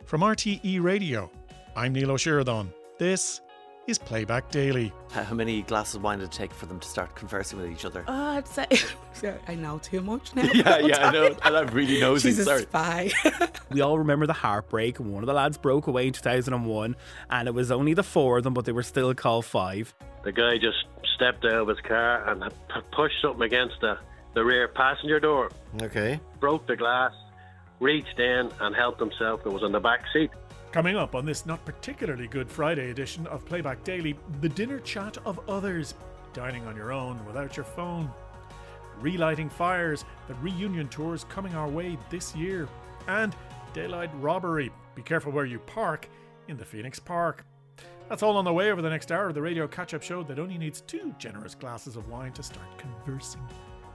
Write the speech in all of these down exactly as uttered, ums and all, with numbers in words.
From R T E Radio, I'm Neil O'Sheridan. This is Playback Daily. How many glasses of wine did it take for them to start conversing with each other? Oh, I'd say I know too much now. yeah, yeah, I know. And I'm really nosy. She's a Sorry. spy. We all remember the heartbreak. One of the lads broke away in two thousand one, and it was only the four of them, but they were still called five. The guy just stepped out of his car and p- pushed something against the, the rear passenger door. Okay. Broke the glass, reached in and helped himself. It was on the back seat. Coming up on this not particularly good Friday edition of Playback Daily, the dinner chat of others, dining on your own without your phone, relighting fires, the reunion tours coming our way this year, and daylight robbery. Be careful where you park in the Phoenix Park. That's all on the way over the next hour of the radio catch-up show that only needs two generous glasses of wine to start conversing.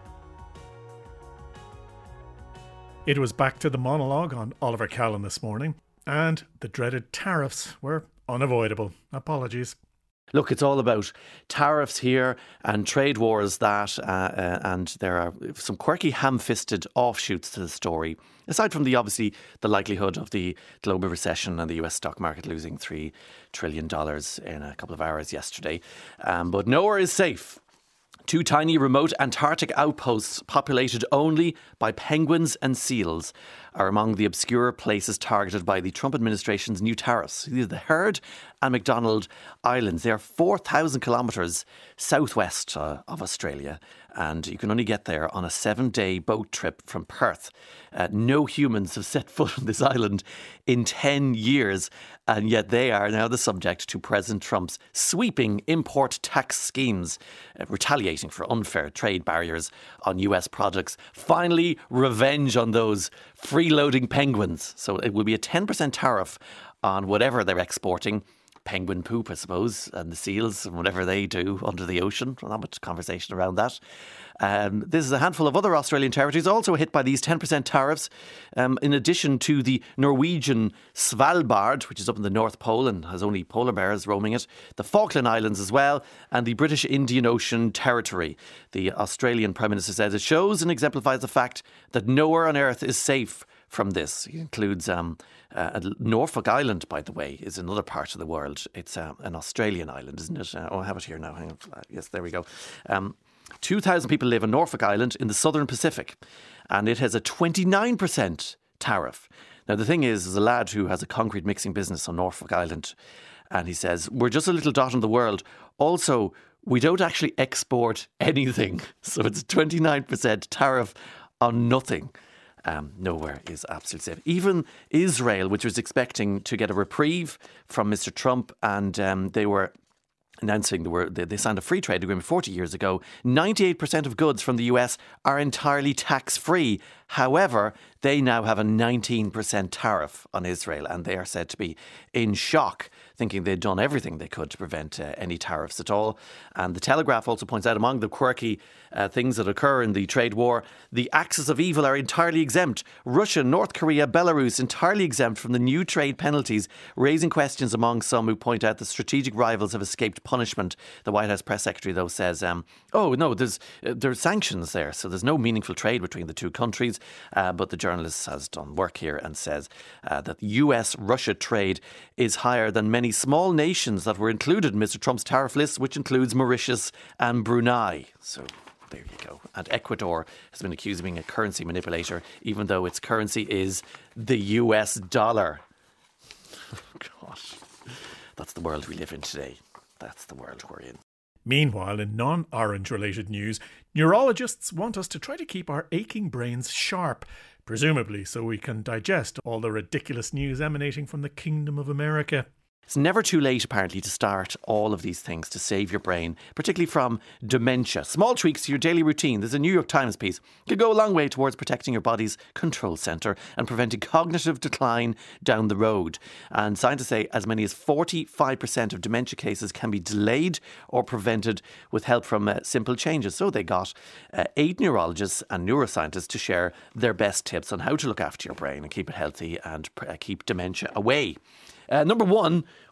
It was back to the monologue on Oliver Callan this morning. And the dreaded tariffs were unavoidable. Apologies. Look, it's all about tariffs here and trade wars that, uh, uh, and there are some quirky ham-fisted offshoots to the story. Aside from the obviously the likelihood of the global recession and the U S stock market losing three trillion dollars in a couple of hours yesterday. Um, but nowhere is safe. Two tiny remote Antarctic outposts populated only by penguins and seals are among the obscure places targeted by the Trump administration's new tariffs. These are the Heard and McDonald Islands. They are four thousand kilometres southwest uh, of Australia, and you can only get there on a seven-day boat trip from Perth. Uh, no humans have set foot on this island in ten years, and yet they are now the subject to President Trump's sweeping import tax schemes, uh, retaliating for unfair trade barriers on U S products. Finally, revenge on those freeloading penguins. So it will be a ten percent tariff on whatever they're exporting. Penguin poop, I suppose, and the seals and whatever they do under the ocean. Well, not much conversation around that. Um, this is a handful of other Australian territories also hit by these ten percent tariffs, um, in addition to the Norwegian Svalbard, which is up in the North Pole and has only polar bears roaming it, the Falkland Islands as well, and the British Indian Ocean Territory. The Australian Prime Minister says it shows and exemplifies the fact that nowhere on earth is safe from this. It includes um, uh, Norfolk Island, by the way, is another part of the world. It's uh, an Australian island, isn't it? Uh, oh, I have it here now. Hang on. Uh, yes, there we go. Um, two thousand people live on Norfolk Island in the southern Pacific, and it has a twenty-nine percent tariff. Now, the thing is, there's a lad who has a concrete mixing business on Norfolk Island, and he says, we're just a little dot in the world. Also, we don't actually export anything. So it's a twenty-nine percent tariff on nothing. Um, nowhere is absolutely safe. Even Israel, which was expecting to get a reprieve from Mister Trump, and um, they were announcing they, were, they, they signed a free trade agreement forty years ago. ninety-eight percent of goods from the U S are entirely tax-free. However, they now have a nineteen percent tariff on Israel, and they are said to be in shock, thinking they'd done everything they could to prevent uh, any tariffs at all. And the Telegraph also points out among the quirky uh, things that occur in the trade war, the axis of evil are entirely exempt. Russia, North Korea, Belarus entirely exempt from the new trade penalties, raising questions among some who point out the strategic rivals have escaped punishment. The White House press secretary, though, says, um, oh, no, there's uh, there's sanctions there, so there's no meaningful trade between the two countries. Uh, but the journalist has done work here and says uh, that U S-Russia trade is higher than many small nations that were included in Mister Trump's tariff list, which includes Mauritius and Brunei. So there you go. And Ecuador has been accused of being a currency manipulator, even though its currency is the U S dollar. Oh, gosh. That's the world we live in today. That's the world we're in. Meanwhile, in non-orange related news, neurologists want us to try to keep our aching brains sharp, presumably so we can digest all the ridiculous news emanating from the Kingdom of America. It's never too late, apparently, to start all of these things to save your brain, particularly from dementia. Small tweaks to your daily routine. There's a New York Times piece. Could go a long way towards protecting your body's control centre and preventing cognitive decline down the road. And scientists say as many as forty-five percent of dementia cases can be delayed or prevented with help from uh, simple changes. So they got uh, eight neurologists and neuroscientists to share their best tips on how to look after your brain and keep it healthy and uh, keep dementia away. Uh, number one,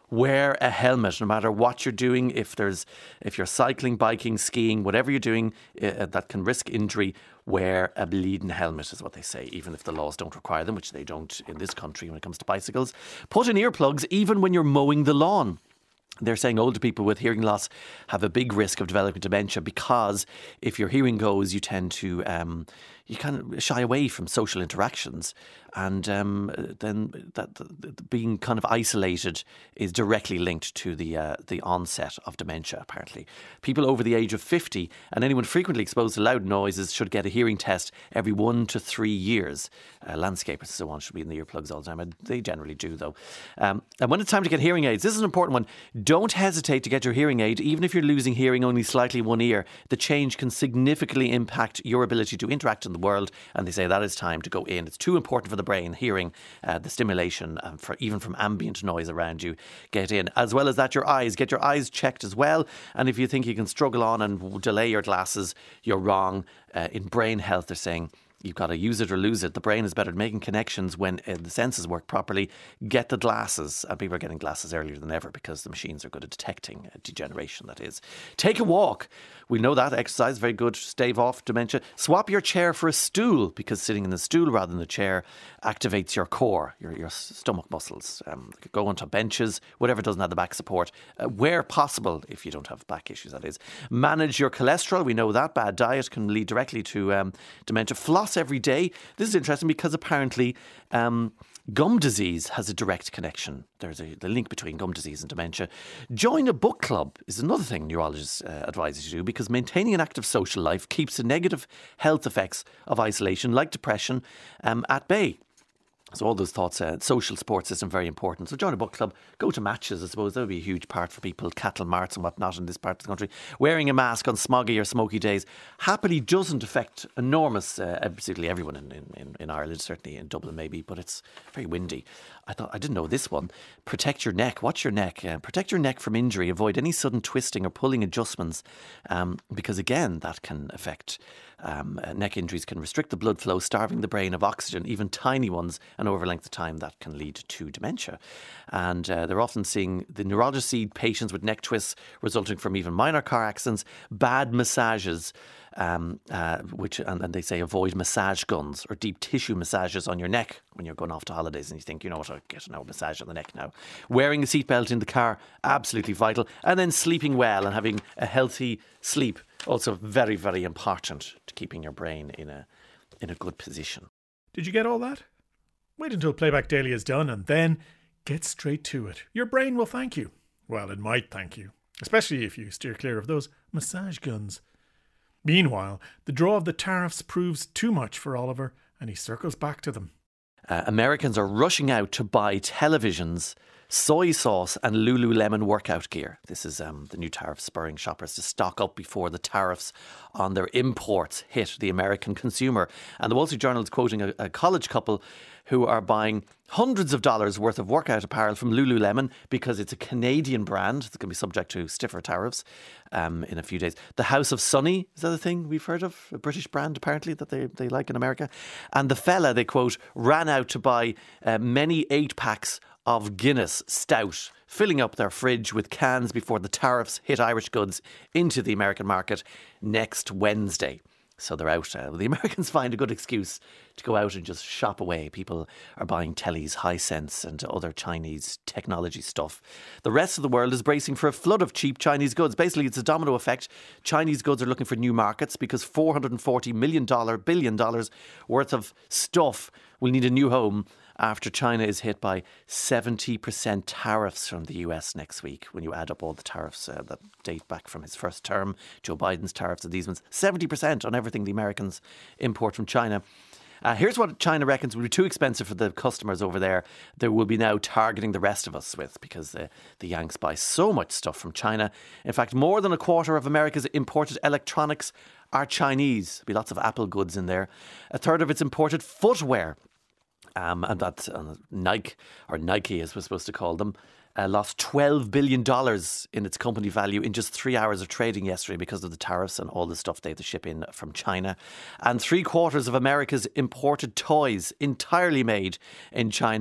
wear a helmet, no matter what you're doing. If there's, if you're cycling, biking, skiing, whatever you're doing uh, that can risk injury, wear a bleeding helmet is what they say, even if the laws don't require them, which they don't in this country when it comes to bicycles. Put in earplugs even when you're mowing the lawn. They're saying older people with hearing loss have a big risk of developing dementia because if your hearing goes, you tend to um, you kind of shy away from social interactions, and um, then that the, the being kind of isolated is directly linked to the uh, the onset of dementia. Apparently, people over the age of fifty and anyone frequently exposed to loud noises should get a hearing test every one to three years. Uh, landscapers and so on should be in the earplugs all the time, and they generally do though. Um, and when it's time to get hearing aids, this is an important one. Don't hesitate to get your hearing aid, even if you're losing hearing only slightly in one ear. The change can significantly impact your ability to interact in the world, and they say that is time to go in. It's too important for the brain, hearing, uh, the stimulation, um, for even from ambient noise around you. Get in. As well as that, your eyes. Get your eyes checked as well. And if you think you can struggle on and delay your glasses, you're wrong. Uh, in brain health, they're saying you've got to use it or lose it. The brain is better at making connections when uh, the senses work properly. Get the glasses. And people are getting glasses earlier than ever because the machines are good at detecting uh, degeneration, that is. Take a walk. We know that. Exercise, very good. Stave off dementia. Swap your chair for a stool, because sitting in the stool rather than the chair activates your core, your, your stomach muscles. Um, go onto benches, whatever doesn't have the back support. Uh, where possible, if you don't have back issues, that is. Manage your cholesterol. We know that. Bad diet can lead directly to um, dementia. Floss every day. This is interesting because apparently um, gum disease has a direct connection. There's a the link between gum disease and dementia. Join a book club is another thing neurologists uh, advise you to do, because maintaining an active social life keeps the negative health effects of isolation, like depression, um, at bay. So all those thoughts, uh, social support system, very important. So join a book club, go to matches, I suppose. That would be a huge part for people, cattle marts and whatnot in this part of the country. Wearing a mask on smoggy or smoky days happily doesn't affect enormous, uh, absolutely everyone in, in, in Ireland, certainly in Dublin maybe, but it's very windy. I thought I didn't know this one. Protect your neck. Watch your neck. Uh, protect your neck from injury. Avoid any sudden twisting or pulling adjustments, um, because again, that can affect um, uh, neck injuries. Can restrict the blood flow, starving the brain of oxygen, even tiny ones, and over length of time that can lead to dementia. And uh, they're often seeing the neurologists see patients with neck twists resulting from even minor car accidents, bad massages. Um, uh, which and, and they say avoid massage guns or deep tissue massages on your neck when you're going off to holidays and you think, you know what, I'll get an old massage on the neck now. Wearing a seatbelt in the car, absolutely vital. And then sleeping well and having a healthy sleep, also very, very important to keeping your brain in a in a good position. Did you get all that? Wait until Playback Daily is done and then get straight to it. Your brain will thank you. Well, it might thank you, especially if you steer clear of those massage guns. Meanwhile, the draw of the tariffs proves too much for Oliver, and he circles back to them. Uh, Americans are rushing out to buy televisions, soy sauce and Lululemon workout gear. This is um, the new tariff spurring shoppers to stock up before the tariffs on their imports hit the American consumer. And the Wall Street Journal is quoting a, a college couple who are buying hundreds of dollars worth of workout apparel from Lululemon because it's a Canadian brand. It's going to be subject to stiffer tariffs um, in a few days. The House of Sunny, is that a thing we've heard of? A British brand, apparently, that they, they like in America. And the fella, they quote, ran out to buy uh, many eight packs of Guinness Stout, filling up their fridge with cans before the tariffs hit Irish goods into the American market next Wednesday. So they're out. Uh, the Americans find a good excuse to go out and just shop away. People are buying tellies, Hisense and other Chinese technology stuff. The rest of the world is bracing for a flood of cheap Chinese goods. Basically, it's a domino effect. Chinese goods are looking for new markets because four hundred forty million dollars, billion dollars worth of stuff will need a new home after China is hit by seventy percent tariffs from the U S next week. When you add up all the tariffs uh, that date back from his first term, Joe Biden's tariffs and these ones, seventy percent on everything the Americans import from China. Uh, here's what China reckons will be too expensive for the customers over there. They will be now targeting the rest of us with, because the, the Yanks buy so much stuff from China. In fact, more than a quarter of America's imported electronics are Chinese. There'll be lots of Apple goods in there. A third of its imported footwear. Um, and that uh, Nike, or Nike as we're supposed to call them, uh, lost twelve billion dollars in its company value in just three hours of trading yesterday because of the tariffs and all the stuff they have to ship in from China. And three quarters of America's imported toys entirely made in China.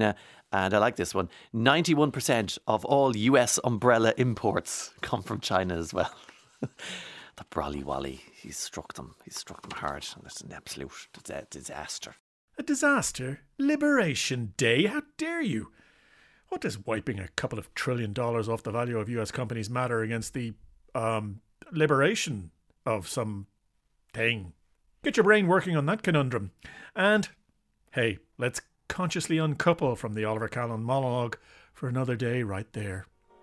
And I like this one. ninety-one percent of all U S umbrella imports come from China as well. The brolly wally, he's struck them. He's struck them hard. And it's an absolute disaster. A disaster? Liberation Day? How dare you? What does wiping a couple of trillion dollars off the value of U S companies matter against the um, liberation of some thing? Get your brain working on that conundrum. And, hey, let's consciously uncouple from the Oliver Callan monologue for another day right there.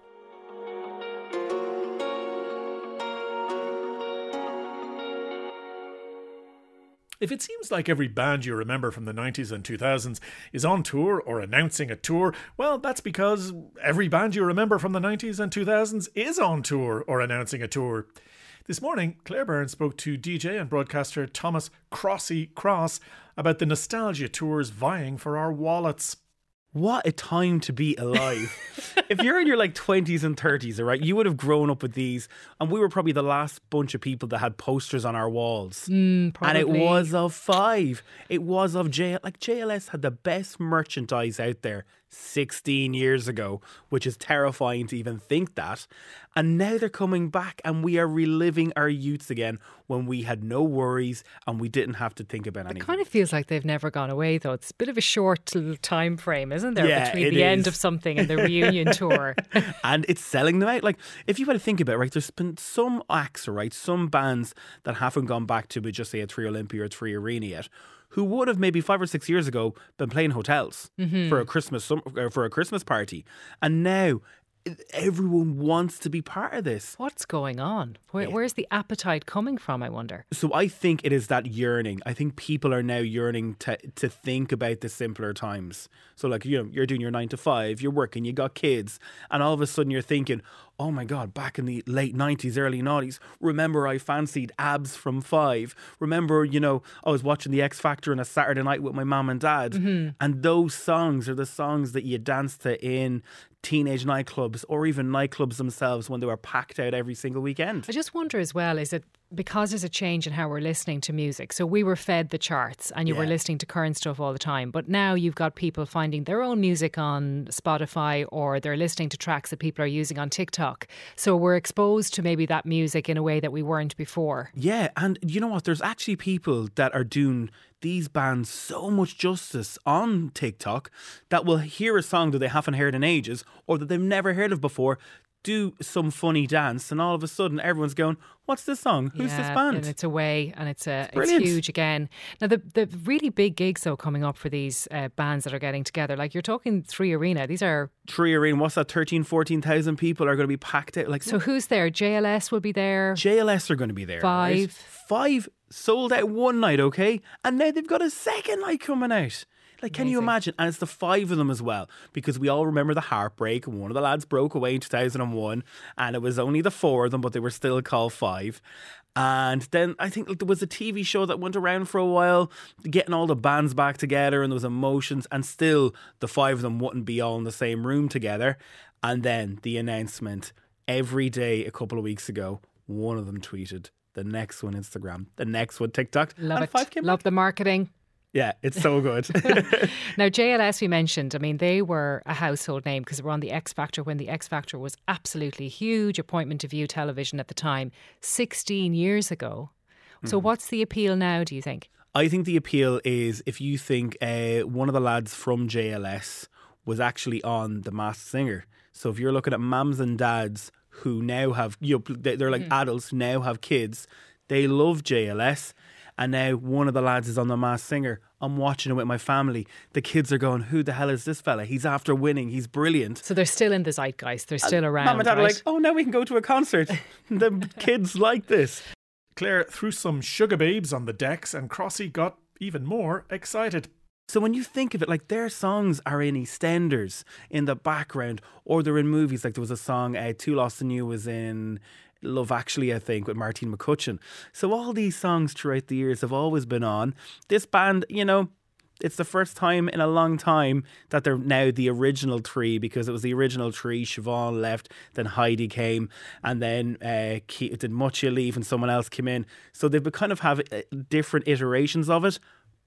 If it seems like every band you remember from the nineties and two thousands is on tour or announcing a tour, well, that's because every band you remember from the nineties and two thousands is on tour or announcing a tour. This morning, Claire Byrne spoke to D J and broadcaster Thomas Crossy Cross about the nostalgia tours vying for our wallets. What a time to be alive. If you're in your like twenties and thirties, all right, you would have grown up with these, and we were probably the last bunch of people that had posters on our walls. Mm, and it was of Five. It was of J. Like J L S had the best merchandise out there sixteen years ago, which is terrifying to even think that. And now they're coming back, and we are reliving our youths again when we had no worries and we didn't have to think about anything. It kind of feels like they've never gone away, though. It's a bit of a short little time frame, isn't there, Yeah, between it the is. end of something and the reunion tour. And it's selling them out. Like, if you had to think about it, right, there's been some acts, right, some bands that haven't gone back to, just say, a Three Olympia or Three Arena yet, who would have maybe five or six years ago been playing hotels Mm-hmm. for a Christmas sum- uh, for a Christmas party, and now everyone wants to be part of this. What's going on? Where, where's the appetite coming from, I wonder? So I think it is that yearning. I think people are now yearning to to think about the simpler times. So like, you know, you're doing your nine to five, you're working, you got kids, and all of a sudden you're thinking, oh my God, back in the late nineties, early noughties, remember I fancied abs from Five. Remember, you know, I was watching the X Factor on a Saturday night with my mum and dad. Mm-hmm. And those songs are the songs that you danced to in teenage nightclubs or even nightclubs themselves when they were packed out every single weekend. I just wonder as well, is it because there's a change in how we're listening to music? So we were fed the charts and you were Yeah. listening to current stuff all the time. But now you've got people finding their own music on Spotify, or they're listening to tracks that people are using on TikTok. So we're exposed to maybe that music in a way that we weren't before. Yeah, and you know what? There's actually people that are doing these bands so much justice on TikTok that will hear a song that they haven't heard in ages or that they've never heard of before, do some funny dance, and all of a sudden everyone's going, what's this song? Who's Yeah, this band? And it's away, and it's a it's, brilliant. huge again. Now the the really big gigs though coming up for these uh, bands that are getting together, like you're talking Three Arena. These are Three Arena, what's that, thirteen, fourteen thousand people are going to be packed out. Like, so who's there? J L S will be there. J L S are going to be there. Five. Right? Five sold out one night, okay? And now they've got a second night coming out. Like, can you Amazing. imagine? And it's the five of them as well, because we all remember the heartbreak. One of the lads broke away in two thousand one, and it was only the four of them, but they were still called Five. And then I think like, there was a T V show that went around for a while, getting all the bands back together, and there was emotions, and still the five of them wouldn't be all in the same room together. And then the announcement every day a couple of weeks ago, one of them tweeted, the next one Instagram, the next one TikTok. Love and it. Five came Love back. the marketing. Yeah, it's so good. Now, J L S, we mentioned, I mean, they were a household name because they were on the X Factor when the X Factor was absolutely huge appointment to view television at the time, sixteen years ago. So Mm-hmm. what's the appeal now, do you think? I think the appeal is if you think uh, one of the lads from J L S was actually on The Masked Singer. So if you're looking at mums and dads who now have, you know, they- they're like adults who now have kids, they love J L S. And now one of the lads is on The Masked Singer. I'm watching it with my family. The kids are going, who the hell is this fella? He's after winning. He's brilliant. So they're still in the zeitgeist. They're still around, Mum and dad right? are like, oh, now we can go to a concert. The kids like this. Claire threw some sugar babes on the decks and Crossy got even more excited. So when you think of it, like their songs are in EastEnders in the background, or they're in movies. Like there was a song, uh, Too Lost and You was in Love Actually, I think, with Martine McCutcheon. So all these songs throughout the years have always been on. This band, you know, it's the first time in a long time that they're now the original three, because it was the original three. Siobhan left, then Heidi came, and then uh, did Muchia leave and someone else came in. So they've kind of have uh, different iterations of it.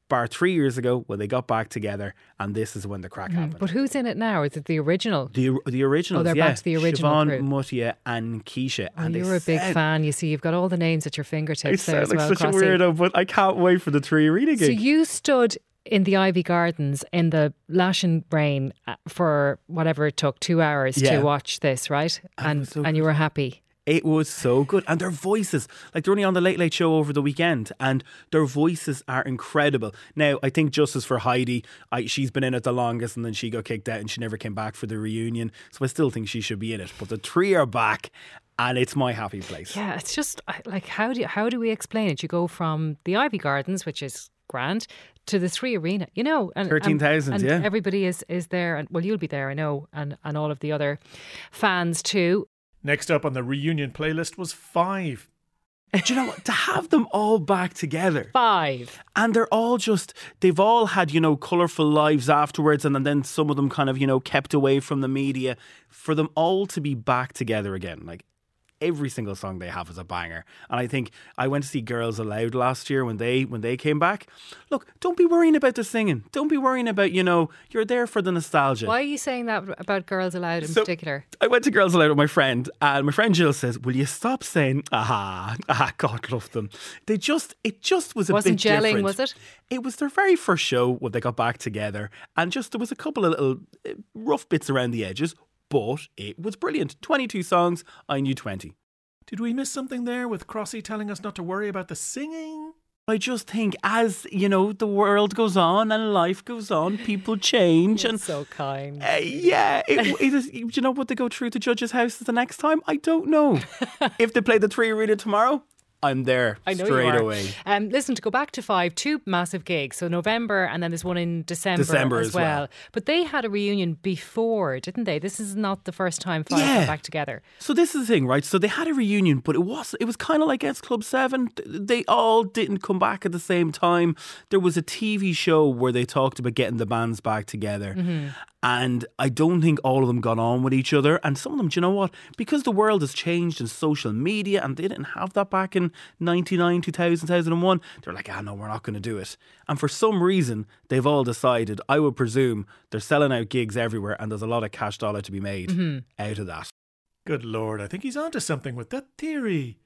bar three years ago when they got back together, and this is when the crack happened. But who's in it now? Is it the original? The the originals, Oh, they're yeah. back to the original Siobhan, crew. Mutia and Keisha. Oh, and they you're a big sound- fan. You see, you've got all the names at your I fingertips there sound as like well, such Crossy. a weirdo, but I can't wait for the Three Arena So gig. you stood in the Ivy Gardens in the lashing rain uh, for whatever it took, two hours Yeah. to watch this, right? And was so and you were happy. It was so good. And their voices, like they're only on the Late Late Show over the weekend, and their voices are incredible. Now, I think justice for Heidi, I, she's been in it the longest, and then she got kicked out and she never came back for the reunion. So I still think she should be in it. But the three are back, and it's my happy place. Yeah, it's just I- like how do you, how do we explain it? You go from the Ivy Gardens, which is grand, to the Three Arena, you know, and thirteen thousand, and yeah. everybody is is there, and well, you'll be there, I know, and and all of the other fans too. Next up on the reunion playlist was Five. Do you know what? To have them all back together. Five. And they're all just, they've all had, you know, colourful lives afterwards, and then some of them kind of, you know, kept away from the media. For them all to be back together again, like every single song they have is a banger. And I think I went to see Girls Aloud last year when they when they came back. Look, don't be worrying about the singing. Don't be worrying about, you know, you're there for the nostalgia. Why are you saying that about Girls Aloud in So, particular? I went to Girls Aloud with my friend, and my friend Jill says, will you stop saying, aha, ah, God love them. They just, it just was a Wasn't bit gelling, different. was it? It was their very first show when they got back together, and just there was a couple of little uh, rough bits around the edges, but it was brilliant. twenty-two songs, I knew twenty. Did we miss something there with Crossy telling us not to worry about the singing? I just think as, you know, the world goes on and life goes on, people change. You're and so kind. Uh, yeah, it, it is. Do you know what they go through the judge's house the next time? I don't know. If they play the Three Arena tomorrow, I'm there I know straight you are. away. Um, listen, to go back to Five, two massive gigs. So November, and then there's one in December, December as, as well. well. But they had a reunion before, didn't they? This is not the first time Five Yeah. got back together. So this is the thing, right? So they had a reunion, but it was it was kind of like S Club seven. They all didn't come back at the same time. There was a T V show where they talked about getting the bands back together. Mm-hmm. And I don't think all of them got on with each other. And some of them, do you know what? Because the world has changed in social media, and they didn't have that back in ninety-nine, two thousand, two thousand one, they're like, ah, no, we're not going to do it. And for some reason, they've all decided, I would presume, they're selling out gigs everywhere, and there's a lot of cash dollar to be made Mm-hmm. out of that. Good Lord, I think he's onto something with that theory.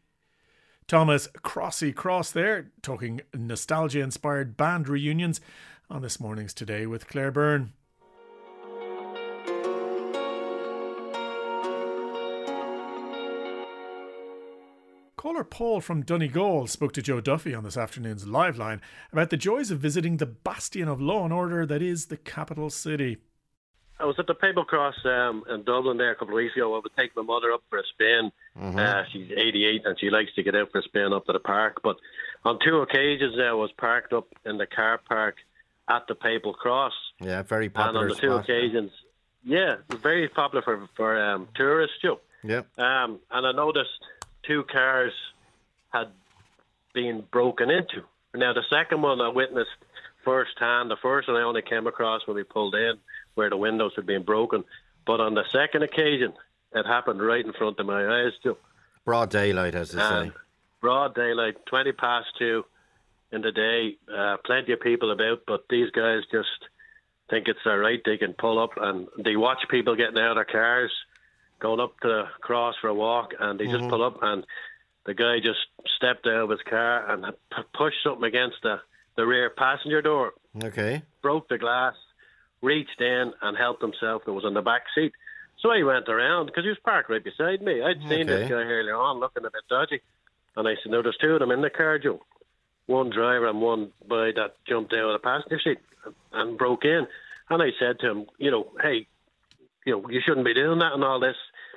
Thomas Crossy Cross there, talking nostalgia-inspired band reunions on this morning's Today with Claire Byrne. Caller Paul from Donegal spoke to Joe Duffy on this afternoon's Live Line about the joys of visiting the bastion of law and order that is the capital city. I was at the Papal Cross um, in Dublin there a couple of weeks ago. I would take my mother up for a spin. Mm-hmm. Uh, she's eighty-eight and she likes to get out for a spin up to the park. But on two occasions I was parked up in the car park at the Papal Cross. Yeah, very And popular on the two spot. occasions, yeah, it was very popular for, for um, tourists, Joe. Yeah. Um, and I noticed two cars had been broken into. Now, the second one I witnessed firsthand. The first one I only came across when we pulled in, where the windows had been broken. But on the second occasion, it happened right in front of my eyes, too. Broad daylight, as they And say. broad daylight, twenty past two in the day. Uh, plenty of people about, but these guys just think it's all right. They can pull up and they watch people getting out of their cars, going up to the cross for a walk, and they just pull up, and the guy just stepped out of his car and p- pushed something against the, the rear passenger door, Okay. broke the glass, reached in and helped himself. It was in the back seat. So I went around, because he was parked right beside me. I'd seen Okay. this guy earlier on looking a bit dodgy. And I said, no, there's two of them in the car, Joe. One driver and one boy that jumped out of the passenger seat and broke in. And I said to him, you know, hey, you know, you shouldn't be doing that and all this.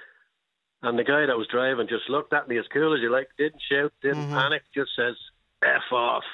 And the guy that was driving just looked at me as cool as you like, didn't shout, didn't panic, just says, F off.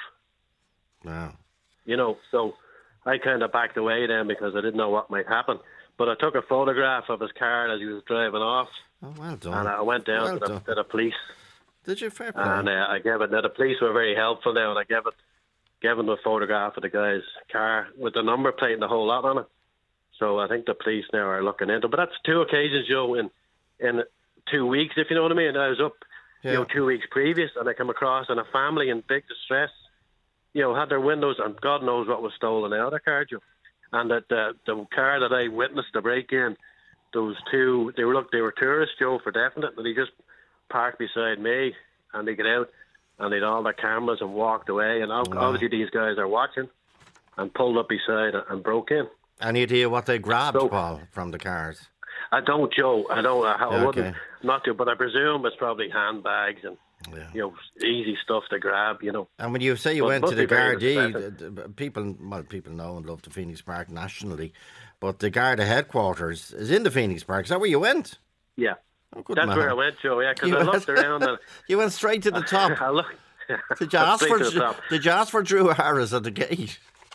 Wow. You know, so I kind of backed away then because I didn't know what might happen. But I took a photograph of his car as he was driving off, Oh, well done. and I went down Well to, the, done. to the police, Did you? Fair play. and uh, I gave it. Now the police were very helpful now, and I gave it, gave them a photograph of the guy's car with the number plate and the whole lot on it. So I think the police now are looking into it. But that's two occasions, Joe, in in two weeks, if you know what I mean. I was up, Yeah. you know, two weeks previous, and I come across and a family in big distress. you know, had their windows, and God knows what was stolen out of the car, Joe. And that the the car that I witnessed the break-in, those two, they were look, they were tourists, Joe, for definite, and they just parked beside me, and they get out, and they'd all their cameras and walked away, and obviously these guys are watching, and pulled up beside and broke in. Any idea what they grabbed, So- Paul, from the cars? I don't, Joe. I don't. I, I Yeah, wouldn't okay. not to, but I presume it's probably handbags and Yeah. you know easy stuff to grab. You know. And when you say you Well, went must to the be very Gardaí, expensive. the- the- people, well, people know and love the Phoenix Park nationally, but the Garda headquarters is in the Phoenix Park. Is that where you went? Yeah, Oh, good that's man. where I went, Joe. Yeah, because You I went- looked around and You went straight to the top. I looked. Did you ask Straight for to the top. Did you ask for Drew Harris at the gate?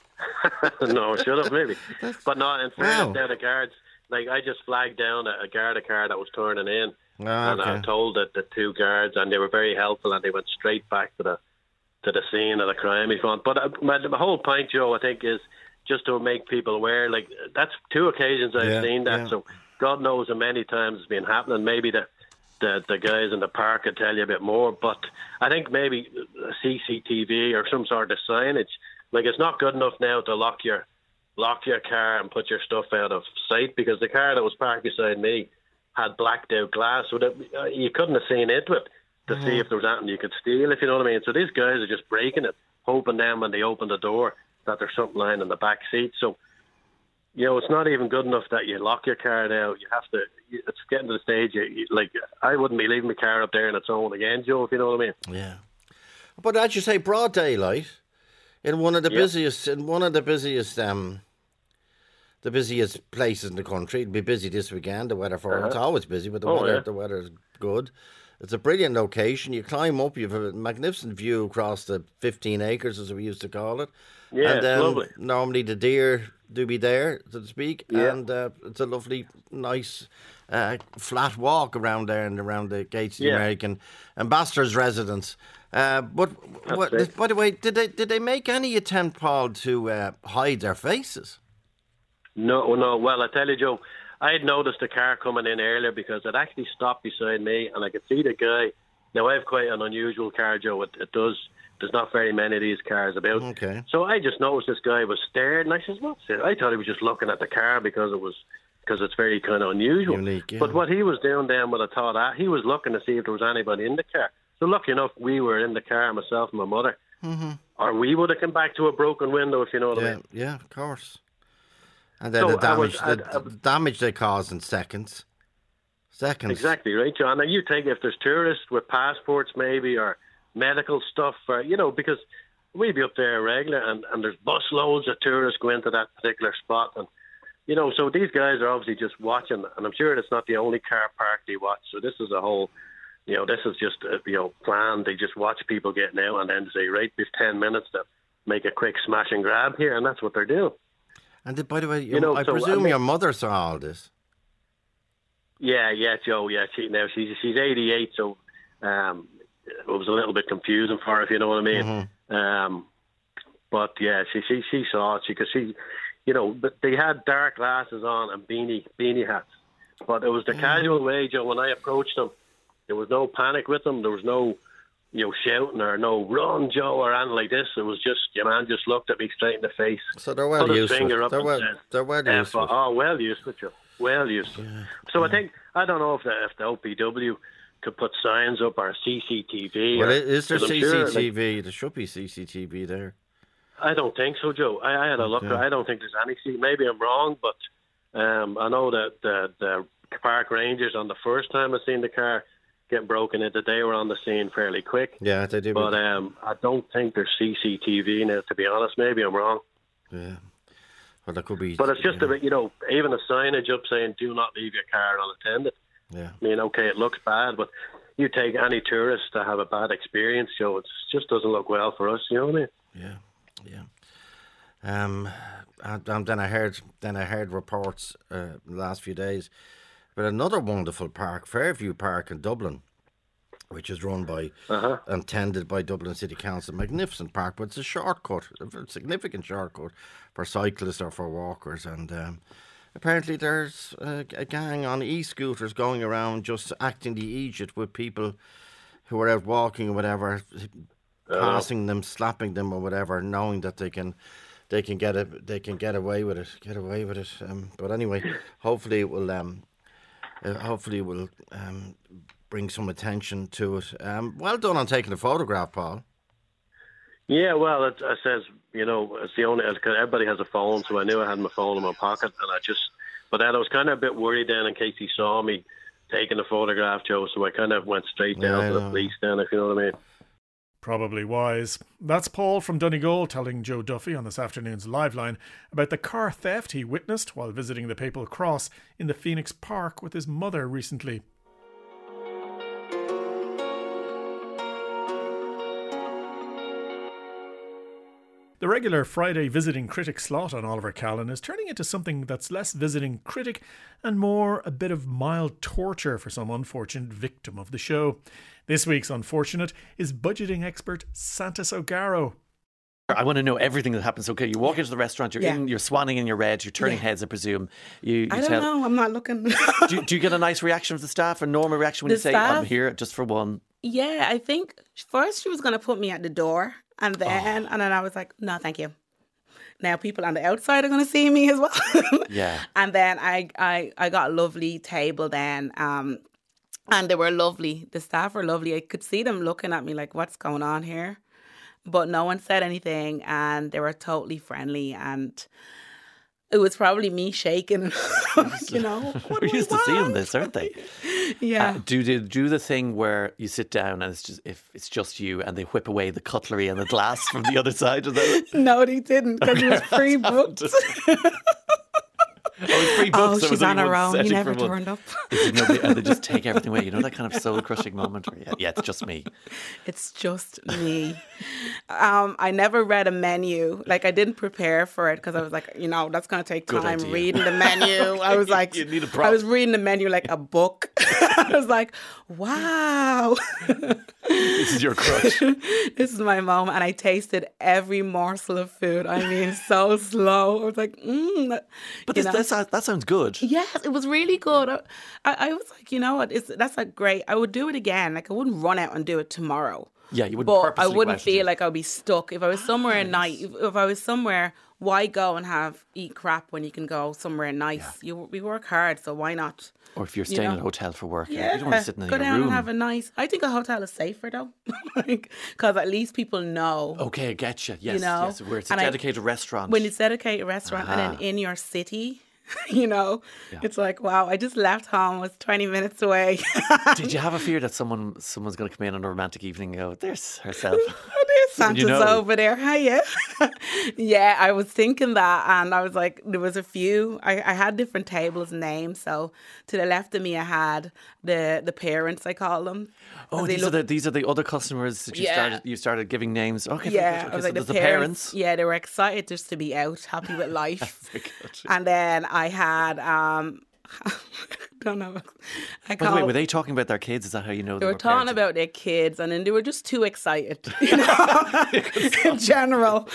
No, I should have maybe. But no, in fairness, Wow. now the guards, like I just flagged down a, a Garda car that was turning in, Ah, and I okay. told the, the two guards, and they were very helpful, and they went straight back to the to the scene of the crime he found. But uh, my, my whole point, Joe, I think, is just to make people aware. Like that's two occasions I've Yeah, seen that. yeah. So God knows how many times it's been happening. Maybe the the the guys in the park could tell you a bit more. But I think maybe a C C T V or some sort of signage. Like it's not good enough now to lock your lock your car and put your stuff out of sight, because the car that was parked beside me had blacked out glass, so that uh, you couldn't have seen into it to see if there was anything you could steal, if you know what I mean. So these guys are just breaking it, hoping then when they open the door that there's something lying in the back seat. So, you know, it's not even good enough that you lock your car now. You have to, it's getting to the stage, you, you, like, I wouldn't be leaving my car up there on its own again, Joe, if you know what I mean. Yeah, but as you say, broad daylight in one of the Yeah. busiest, in one of the busiest, um, the busiest places in the country. It'll be busy this weekend. The weather for it's always busy, but the Oh, weather, yeah. the weather's good. It's a brilliant location. You climb up, you have a magnificent view across the fifteen acres, as we used to call it. Yeah, and it's um, lovely. normally the deer do be there, so to speak, Yeah. and uh, it's a lovely, nice, uh, flat walk around there and around the gates of the Yeah. American ambassador's residence. Uh, but what, it. by the way, did they did they make any attempt, Paul, to uh, hide their faces? No, no. Well, I tell you, Joe, I had noticed the car coming in earlier because it actually stopped beside me, and I could see the guy. Now, I have quite an unusual car, Joe. It, it does. There's not very many of these cars about. Okay. So I just noticed this guy was staring, and I said, "What's it?" I thought he was just looking at the car because it was because it's very kind of unusual. Unique, yeah. But what he was doing then, what I thought, at, he was looking to see if there was anybody in the car. So lucky enough, we were in the car, myself and my mother, mm-hmm. or we would have come back to a broken window, if you know what I Yeah, mean. yeah, of course. And then So the I was- damage, I- the, I- the damage they caused in seconds. Seconds. Exactly right, John. And you think if there's tourists with passports, maybe, or medical stuff, or you know, because we'd be up there regular, and, and there's bus loads of tourists go into that particular spot, and you know, so these guys are obviously just watching, and I'm sure it's not the only car park they watch. So this is a whole, you know, this is just a, you know planned. They just watch people getting out, and then say, right, we've ten minutes to make a quick smash and grab here, and that's what they're doing. And did- by the way, your, You know, I so, I presume mean- your mother saw all this. Yeah, yeah, Joe. Yeah, she now she's she's eighty-eight, so um, it was a little bit confusing for her, if you know what I mean. Mm-hmm. Um, but yeah, she she she saw it because she, you know, but they had dark glasses on and beanie beanie hats. But it was the casual way, Joe. When I approached them, there was no panic with them. There was no, you know, shouting or no run, Joe, or anything like this. It was just your man just looked at me straight in the face. So they're well Put his used to finger it. up They're and well, said, they're well F- used to it. oh, well used to it, Joe. Well used to it. So I think, I don't know if the, if the O P W could put signs up or C C T V. Well, or, is there 'cause I'm C sure, C T V? like, There should be C C T V there. I don't think so, Joe. I, I had a look. Okay. I don't think there's any. C- Maybe I'm wrong, but um, I know that the, the park rangers on the first time I seen the car getting broken into, they were on the scene fairly quick. Yeah, they do. But um, I don't think there's C C T V now, to be honest. Maybe I'm wrong. yeah. Well, there could be. But it's just yeah. a bit, you know, even a signage up saying, do not leave your car unattended. Yeah. I mean, okay, it looks bad, but you take any tourist to have a bad experience, Joe, it just doesn't look well for us, you know what I mean? Yeah, yeah. Um, and, and then I heard, then I heard reports uh, the last few days about another wonderful park, Fairview Park in Dublin, which is run by Uh-huh. and tended by Dublin City Council. Magnificent park, but it's a shortcut, a very significant shortcut for cyclists or for walkers. And um, apparently, there's a, a gang on e-scooters going around just acting the Egypt with people who are out walking or whatever, passing them, slapping them, or whatever, knowing that they can, they can get it, they can get away with it, get away with it. Um, but anyway, hopefully it will, um, uh, hopefully it will um, bring some attention to it. Um, well done on taking the photograph, Paul. Yeah, well, it, I says, you know, it's the only, cause everybody has a phone, so I knew I had my phone in my pocket, and I just, but then I was kind of a bit worried then in case he saw me taking the photograph, Joe, so I kind of went straight down Yeah, to the no. police then, if you know what I mean. Probably wise. That's Paul from Donegal telling Joe Duffy on this afternoon's Live Line about the car theft he witnessed while visiting the Papal Cross in the Phoenix Park with his mother recently. The regular Friday visiting critic slot on Oliver Callan is turning into something that's less visiting critic and more a bit of mild torture for some unfortunate victim of the show. This week's unfortunate is budgeting expert Santos O'Garo. I want to know everything that happens. Okay, you walk into the restaurant, you're Yeah. in, you're swanning in your red, you're turning Yeah. heads, I presume. You, you I don't tell, know. I'm not looking. Do, you, do you get a nice reaction from the staff, a normal reaction when The you say, I'm staff? here just for one? Yeah, I think first she was going to put me at the door, and then and then I was like, no, thank you. Now people on the outside are going to see me as well. Yeah. And then I, I, I got a lovely table then, um, and they were lovely. The staff were lovely. I could see them looking at me like, what's going on here? But no one said anything, and they were totally friendly, and it was probably me shaking, you know. What We're do we used to seeing want? this, aren't they? Yeah. Uh, do they do the thing where you sit down and it's just if it's just you and they whip away the cutlery and the glass from the other side of the No, they didn't, because it was free books. Oh, it's free books. Oh, so it she's was on only her one own. He setting never for one. turned up. Is it nobody- and they just take everything away. You know that kind of soul crushing moment where yeah, yeah, it's just me. It's just me. um, I never read a menu. Like, I didn't prepare for it because I was like, you know, that's going to take Good time idea. reading the menu. I was like, You need a prop. I was reading the menu like a book. I was like, wow. This is your crush. This is my moment. And I tasted every morsel of food. I mean, so slow. I was like, mm. that- But you this, know? that, sounds, that sounds good. Yes, it was really good. I, I, I was like, you know what? It's, that's a great. I would do it again. Like, I wouldn't run out and do it tomorrow. Yeah, you wouldn't But I purposely go wouldn't out to do feel it. like I'd be stuck. If I was somewhere nice, if, if I was somewhere, why go and have eat crap when you can go somewhere nice? You we work hard, so why not? Or if you're you staying know? at a hotel for work, Yeah, you don't want to sit in go your down room. and have a nice. I think a hotel is safer though, because at least people know. Okay, I get you. Yes, know? yes. Where it's a And I- dedicated restaurant. When it's dedicated restaurant and Ah. then in your city, you know, it's like, wow, I just left home, was twenty minutes away. Did you have a fear that someone someone's going to come in on a romantic evening and go, there's herself? Oh, there's Santa's you know. over there. Hiya. Yeah, I was thinking that. And I was like, there was a few. I, I had different tables names. So to the left of me, I had the the parents, I call them. Oh, They these are look- the these are the other customers that you Yeah. started you started giving names. Okay, very Yeah, good. I Okay, was so like the there's parents, the parents. Yeah, they were excited just to be out, happy with life. Very good. And then I had, um, don't know, I By the way, call were they talking about their kids? Is that how you know They were talking parents? about their kids, and then they were just too excited. You know, in general,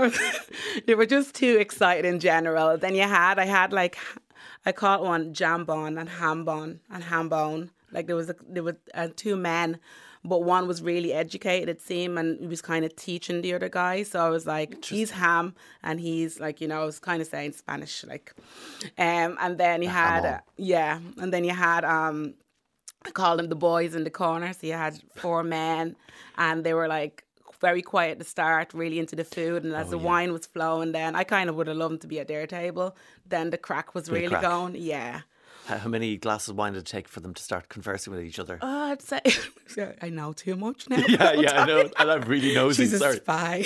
they were just too excited in general. Then you had, I had like, I caught one jambon and hambon and hambone. Like there was, a, there were uh, two men, but one was really educated, it seemed, and he was kind of teaching the other guy. So I was like, he's ham, and he's like, you know, I was kind of saying Spanish, like, um, and then you had, uh, yeah, and then you had, um. I called them the boys in the corner. So you had four men, and they were like very quiet at the start, really into the food. And as the wine was flowing, then I kind of would have loved to be at their table. Then the crack was Bit of really crack. going. Yeah. How how many glasses of wine did it take for them to start conversing with each other? Oh, I'd say I know too much now. yeah, yeah, I know. And I'm really nosy. She's a Sorry. spy.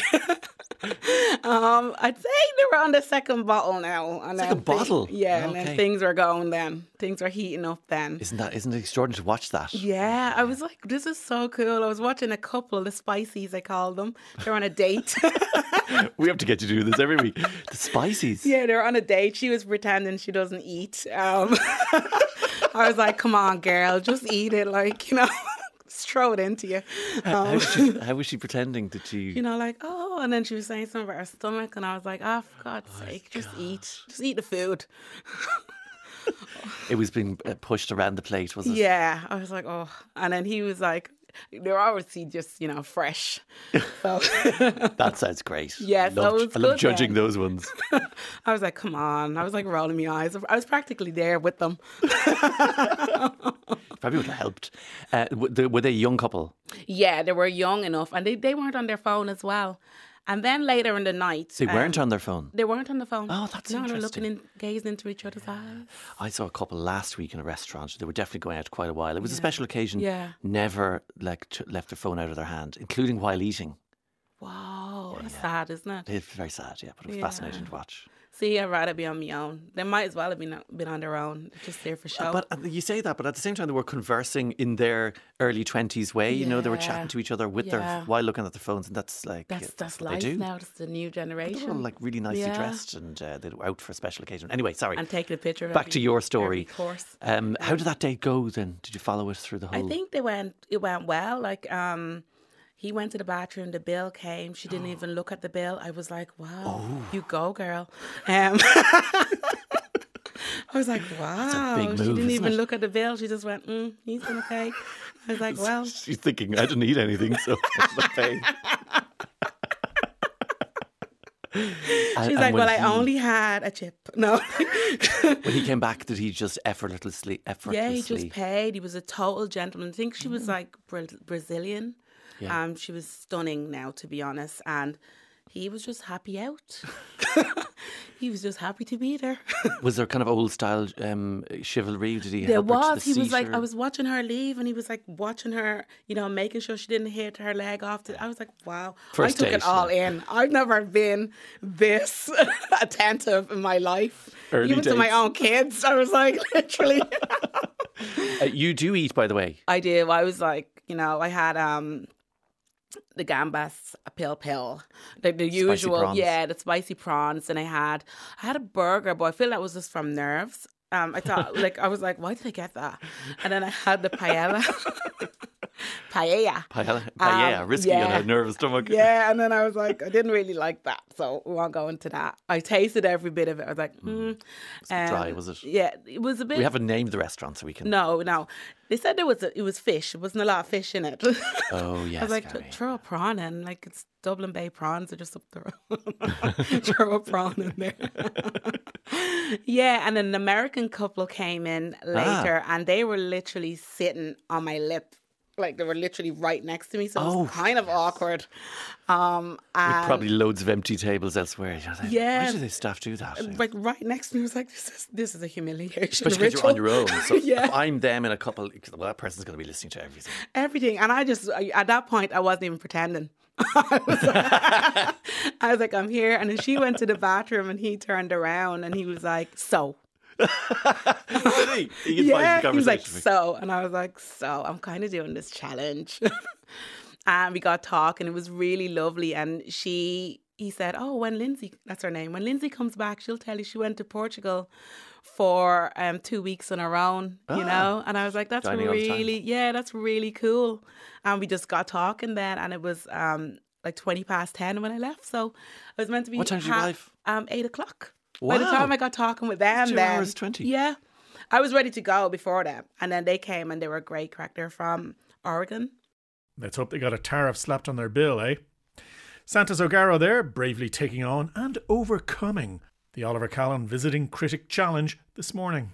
um, I'd say they were on the second bottle now. And Second then thi- bottle? Yeah, and Okay. then things were going then. Things were heating up then. Isn't that isn't it extraordinary to watch that? Yeah, I was like, this is so cool. I was watching a couple, the Spicies, I call them. They're on a date. We have to get you to do this every week. The spices. Yeah, they're on a date. She was pretending she doesn't eat. Um, I was like, come on, girl, just eat it. Like, you know, just throw it into you. How, Um, was she, how was she pretending? Did she? you know, like, oh, and then she was saying something about her stomach. And I was like, oh, for God's sake, just eat. Just eat the food. It was being uh, pushed around the plate, was it? Yeah, I was like, oh. And then he was like, they're obviously just, you know, fresh. So That sounds great. Yes, I that love, was I love good judging then. those ones. I was like, come on. I was like rolling my eyes. I was practically there with them. Probably would have helped. Uh, w- the- were they a young couple? Yeah, they were young enough, and they, they weren't on their phone as well. And then later in the night, They weren't um, on their phone. They weren't on the phone. Oh, that's no, they're interesting. looking in, gazing into each other's eyes. I saw a couple last week in a restaurant. They were definitely going out quite a while. It was a special occasion. Yeah. Never like t- left their phone out of their hand, including while eating. Wow, that's sad, isn't it? It's very sad, yeah, but it was Yeah. fascinating to watch. See, I'd rather be on my own. They might as well have been been on their own, just there for show. But uh, you say that, but at the same time, they were conversing in their early twenties way. You know, they were Yeah. chatting to each other with their Yeah. while looking at their phones, and that's like that's uh, that's what life they do. now. That's the new They were generation. all like really nicely Yeah. dressed, and uh, they were out for a special occasion. Anyway, sorry. And taking a picture of Back every- to your every story. course. Um, how did that date go then? Did you follow it through the whole? I think they went. It went well. Like, um, he went to the bathroom. The bill came. She didn't even look at the bill. I was like, "Wow, you go, girl." Um, I was like, "Wow." big she move, didn't isn't even it? look at the bill. She just went, mm, "He's gonna pay." I was like, "Well." She's thinking, I didn't eat anything, so I'm gonna pay. She's like, "Well, I only had a chip." No. When he came back, did he just effortlessly, effortlessly? Yeah, he just paid. He was a total gentleman. I think she was like Bra- Brazilian. Yeah. Um, she was stunning now, to be honest. And he was just happy out. He was just happy to be there. Was there kind of old style um, chivalry? Did he? There help her to was. the He was seat, like, or- I was watching her leave, and he was like watching her, you know, making sure she didn't hit her leg off. The, I was like, wow. First I took date, it all in. I've never been this attentive in my life. Early Even to my dates. own kids. I was like, literally. Uh, you do eat, by the way. I do. I was like, you know, I had um the gambas pill pill, the, the usual, prawns. yeah, the spicy prawns, and I had I had a burger, but I feel that was just from nerves. Um, I thought, like, I was like, why did I get that? And then I had the paella, paella. Paella, paella Um, risky yeah. on a nervous stomach. Yeah, and then I was like, I didn't really like that, so we won't go into that. I tasted every bit of it. I was like, mm. bit dry, was it? Yeah, it was a bit. We haven't named the restaurant, so we can. No, no. They said there was a, it was fish. There wasn't a lot of fish in it. Oh yes. I was like, Gary. throw a prawn in. Like, it's Dublin Bay prawns are just up the road. Throw a prawn in there. Yeah, and an American couple came in later, Ah. and they were literally sitting on my lip. Like, they were literally right next to me, so it Oh, was kind of awkward. Um, With and probably loads of empty tables elsewhere. You're like, Yeah. Why do they staff do that? like right next to me, I was like, this is this is a humiliation. Especially because you're on your own. So Yeah. if I'm them in a couple, well, that person's going to be listening to everything. Everything. And I just, I, at that point, I wasn't even pretending. I, was like, I was like, I'm here. And then she went to the bathroom and he turned around and he was like, so. Really? He invited Yeah, the he was like, conversation. so. And I was like, so, I'm kind of doing this challenge. And we got talking. It was really lovely. And she, he said, oh, when Lindsay, that's her name, when Lindsay comes back, she'll tell you she went to Portugal for um, two weeks on her own, you Ah. know? And I was like, that's Dining all the time. really, yeah, that's really cool. And we just got talking then. And it was um, like twenty past ten when I left. So I was meant to be What time did you arrive? Um, eight o'clock. By the Wow. time I got talking with them, Two then hours twenty. yeah, I was ready to go before them, and then they came and they were great crack. They're from Oregon. Let's hope they got a tariff slapped on their bill, eh? Santos O'Gara there, bravely taking on and overcoming the Oliver Callan Visiting Critic Challenge this morning.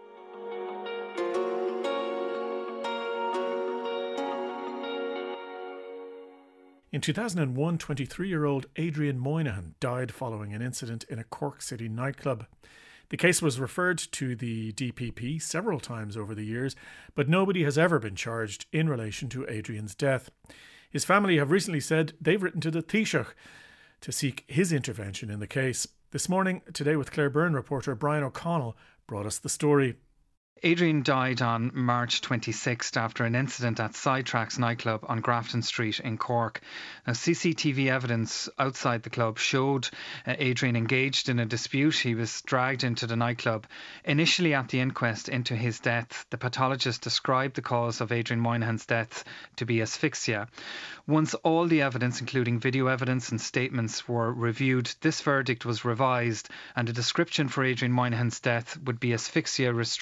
In two thousand one, twenty-three-year-old Adrian Moynihan died following an incident in a Cork City nightclub. The case was referred to the D P P several times over the years, but nobody has ever been charged in relation to Adrian's death. His family have recently said they've written to the Taoiseach to seek his intervention in the case. This morning, Today with Claire Byrne reporter Brian O'Connell brought us the story. Adrian died on March twenty-sixth after an incident at Sidetracks nightclub on Grafton Street in Cork. Now, C C T V evidence outside the club showed uh, Adrian engaged in a dispute. He was dragged into the nightclub. Initially at the inquest into his death, the pathologist described the cause of Adrian Moynihan's death to be asphyxia. Once all the evidence, including video evidence and statements, were reviewed, this verdict was revised and a description for Adrian Moynihan's death would be asphyxia restraint.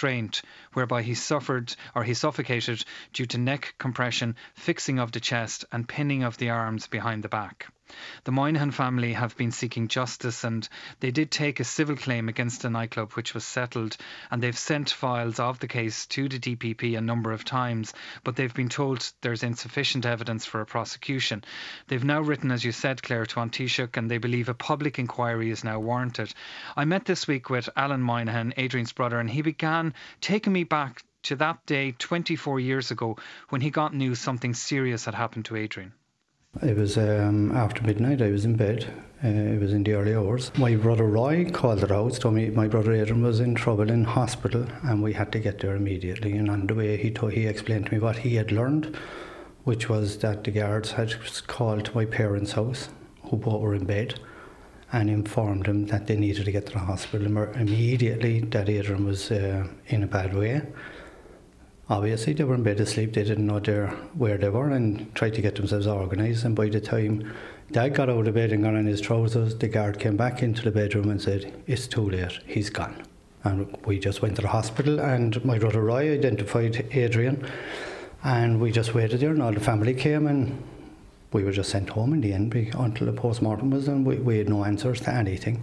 whereby he suffered or he suffocated due to neck compression, fixing of the chest and pinning of the arms behind the back. The Moynihan family have been seeking justice, and they did take a civil claim against the nightclub, which was settled, and they've sent files of the case to the D P P a number of times, but they've been told there's insufficient evidence for a prosecution. They've now written, as you said, Claire, to An Taoiseach, and they believe a public inquiry is now warranted. I met this week with Alan Moynihan, Adrian's brother, and he began taking me back to that day twenty-four years ago when he got news something serious had happened to Adrian. It was um, after midnight. I was in bed. Uh, it was in the early hours. My brother Roy called the house, told me my brother Adrian was in trouble in hospital and we had to get there immediately. And on the way he told, he explained to me what he had learned, which was that the guards had called to my parents' house, who both were in bed, and informed them that they needed to get to the hospital immediately, that Adrian was uh, in a bad way. Obviously, they were in bed asleep. They didn't know their, where they were and tried to get themselves organised. And by the time Dad got out of bed and got on his trousers, the guard came back into the bedroom and said, "It's too late, he's gone." And we just went to the hospital, and my brother Roy identified Adrian, and we just waited there, and all the family came, and we were just sent home in the end until the post-mortem was done. We, we had no answers to anything.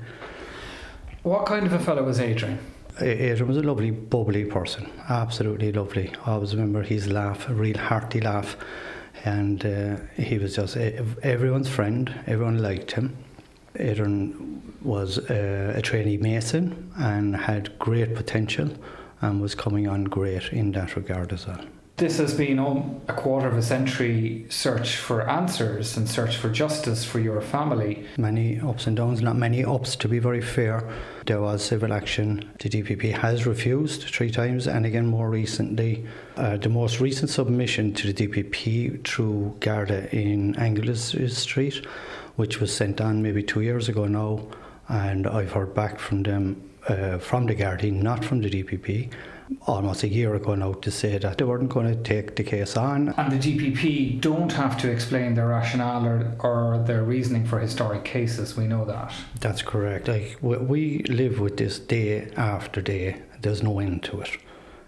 What kind of a fellow was Adrian? Adrian was a lovely, bubbly person, absolutely lovely. I always remember his laugh, a real hearty laugh, and uh, he was just everyone's friend. Everyone liked him. Adrian was uh, a trainee mason and had great potential and was coming on great in that regard as well. This has been um, a quarter of a century search for answers and search for justice for your family. Many ups and downs, not many ups to be very fair. There was civil action. The D P P has refused three times, and again more recently. Uh, the most recent submission to the D P P through Garda in Angus Street, which was sent on maybe two years ago now, and I've heard back from them, uh, from the Gardaí, not from the D P P, almost a year ago now, to say that they weren't going to take the case on. And the D P P don't have to explain their rationale or, or their reasoning for historic cases, we know that. That's correct. Like, we live with this day after day. There's no end to it.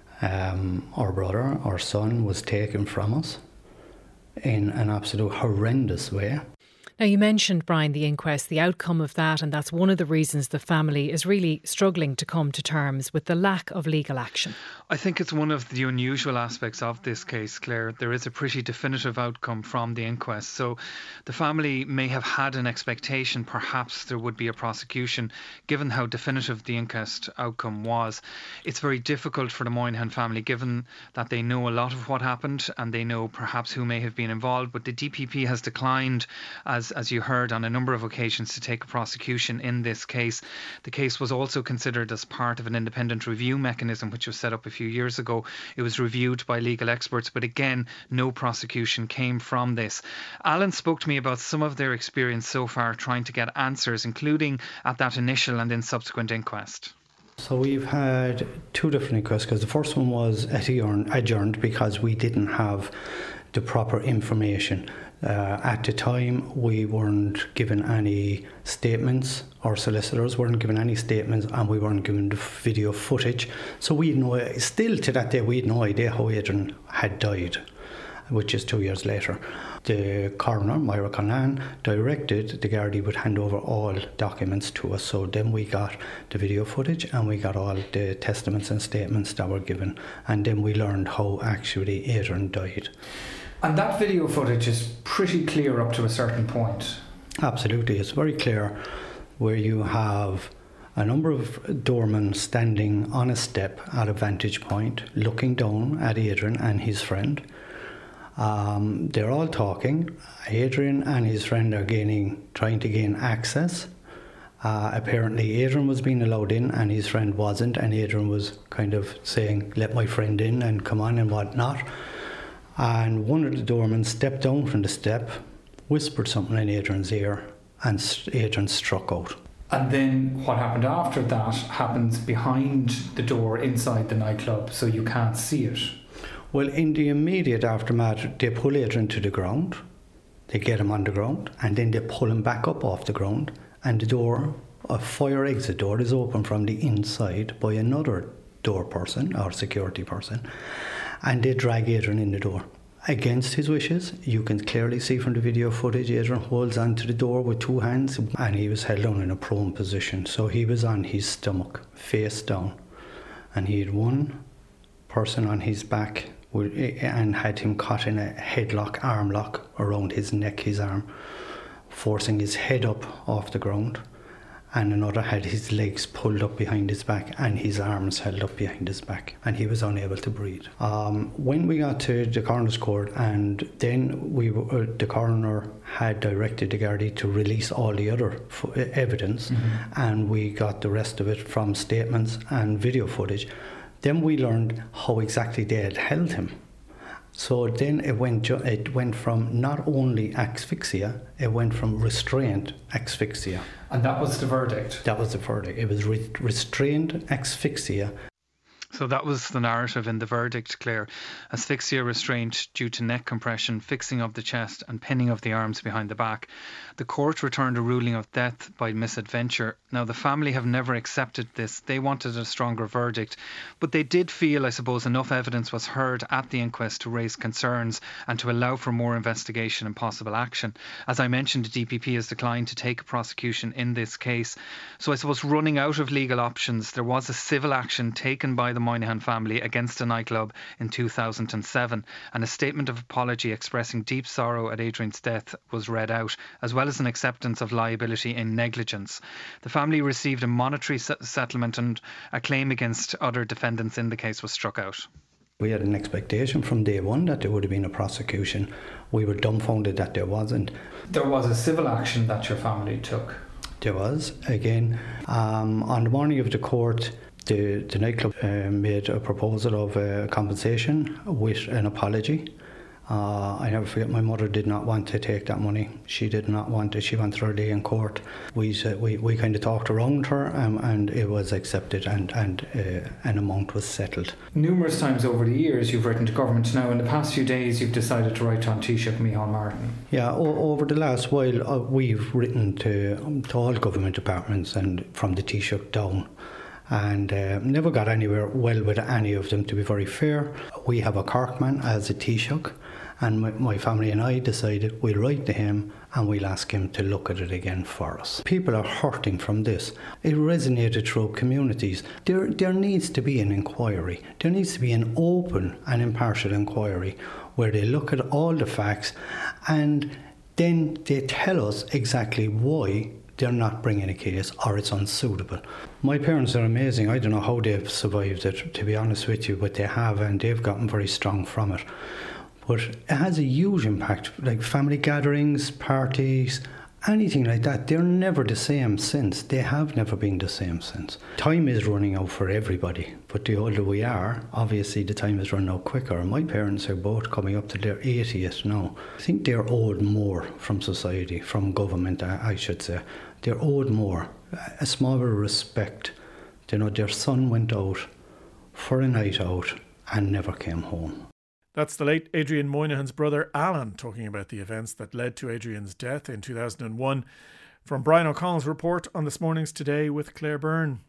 Um, our brother, our son, was taken from us in an absolute horrendous way. Now, you mentioned, Brian, the inquest, the outcome of that, and that's one of the reasons the family is really struggling to come to terms with the lack of legal action. I think it's one of the unusual aspects of this case, Claire. There is a pretty definitive outcome from the inquest. So the family may have had an expectation perhaps there would be a prosecution, given how definitive the inquest outcome was. It's very difficult for the Moynihan family, given that they know a lot of what happened and they know perhaps who may have been involved, but the D P P has declined, as as you heard, on a number of occasions to take a prosecution in this case. The case was also considered as part of an independent review mechanism which was set up a few years ago. It was reviewed by legal experts, but again, no prosecution came from this. Alan spoke to me about some of their experience so far trying to get answers, including at that initial and then subsequent inquest. So we've had two different inquests, because the first one was adjourned because we didn't have the proper information. Uh, at the time, we weren't given any statements. Our solicitors weren't given any statements, and we weren't given the video footage. So we had no, still to that day, we had no idea how Adrian had died, which is two years later. The coroner, Myra Conlan, directed the Gardaí would hand over all documents to us. So then we got the video footage and we got all the testaments and statements that were given. And then we learned how actually Adrian died. And that video footage is pretty clear up to a certain point. Absolutely. It's very clear, where you have a number of doormen standing on a step at a vantage point, looking down at Adrian and his friend. Um, they're all talking. Adrian and his friend are gaining, trying to gain access. Uh, apparently Adrian was being allowed in and his friend wasn't, and Adrian was kind of saying, "Let my friend in and come on," and whatnot. And one of the doormen stepped down from the step, whispered something in Adrian's ear, and Adrian struck out. And then what happened after that happens behind the door inside the nightclub, so you can't see it. Well, in the immediate aftermath, they pull Adrian to the ground, they get him on the ground, and then they pull him back up off the ground, and the door, a fire exit door, is open from the inside by another door person or security person, and they drag Adrian in the door. Against his wishes, you can clearly see from the video footage, Adrian holds onto the door with two hands, and he was held down in a prone position. So he was on his stomach, face down, and he had one person on his back and had him caught in a headlock, arm lock around his neck, his arm, forcing his head up off the ground. And another had his legs pulled up behind his back and his arms held up behind his back, and he was unable to breathe. Um, when we got to the coroner's court, and then we uh, the coroner had directed the Gardaí to release all the other f- evidence, mm-hmm. and we got the rest of it from statements and video footage. Then we learned how exactly they had held him. So then it went ju- it went from not only asphyxia, it went from restrained asphyxia. And that was the verdict? That was the verdict. It was re- restrained asphyxia. So that was the narrative in the verdict, Claire. Asphyxia, restraint due to neck compression, fixing of the chest and pinning of the arms behind the back. The court returned a ruling of death by misadventure. Now, the family have never accepted this. They wanted a stronger verdict. But they did feel, I suppose, enough evidence was heard at the inquest to raise concerns and to allow for more investigation and possible action. As I mentioned, the D P P has declined to take a prosecution in this case. So I suppose running out of legal options, there was a civil action taken by the Moynihan family against a nightclub in two thousand seven, and a statement of apology expressing deep sorrow at Adrian's death was read out, as well as an acceptance of liability in negligence. The family received a monetary settlement, and a claim against other defendants in the case was struck out. We had an expectation from day one that there would have been a prosecution. We were dumbfounded that there wasn't. There was a civil action that your family took. There was, again. Um, on the morning of the court, the, the nightclub uh, made a proposal of uh, compensation with an apology. Uh, I never forget, my mother did not want to take that money. She did not want it. She wanted her day in court. We uh, we, we kind of talked around her, um, and it was accepted, and, and uh, an amount was settled. Numerous times over the years you've written to government. Now in the past few days you've decided to write to An Taoiseach Micheál Martin. Yeah, o- over the last while uh, we've written to, um, to all government departments and from the Taoiseach down, and uh, never got anywhere well with any of them, to be very fair. We have a Corkman as a Taoiseach, and my, my family and I decided we'll write to him and we'll ask him to look at it again for us. People are hurting from this. It resonated through communities. There, there needs to be an inquiry. There needs to be an open and impartial inquiry where they look at all the facts and then they tell us exactly why they're not bringing a case or it's unsuitable. My parents are amazing. I don't know how they've survived it, to be honest with you, but they have, and they've gotten very strong from it. But it has a huge impact, like family gatherings, parties, anything like that. They're never the same since. They have never been the same since. Time is running out for everybody, but the older we are, obviously the time is running out quicker. My parents are both coming up to their eightieth now. I think they're owed more from society, from government, I should say. They're owed more, a small bit of respect. You know, their son went out for a night out and never came home. That's the late Adrian Moynihan's brother Alan talking about the events that led to Adrian's death in two thousand one. From Brian O'Connell's report on This Morning's Today with Claire Byrne.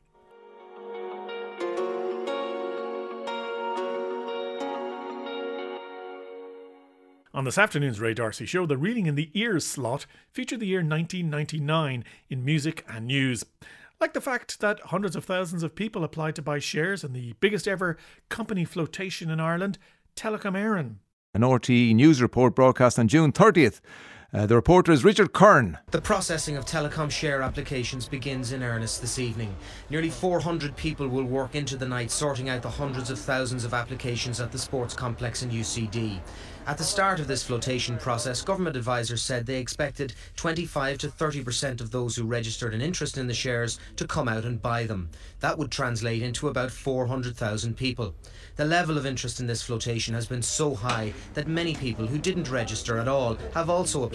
On this afternoon's Ray D'Arcy show, the Reeling in the Ears slot featured the year nineteen ninety-nine in music and news. Like the fact that hundreds of thousands of people applied to buy shares in the biggest ever company flotation in Ireland, Telecom Éireann. An R T E news report broadcast on June thirtieth. Uh, the reporter is Richard Kern. The processing of telecom share applications begins in earnest this evening. Nearly four hundred people will work into the night sorting out the hundreds of thousands of applications at the sports complex in U C D. At the start of this flotation process, government advisers said they expected twenty-five to thirty percent of those who registered an interest in the shares to come out and buy them. That would translate into about four hundred thousand people. The level of interest in this flotation has been so high that many people who didn't register at all have also applied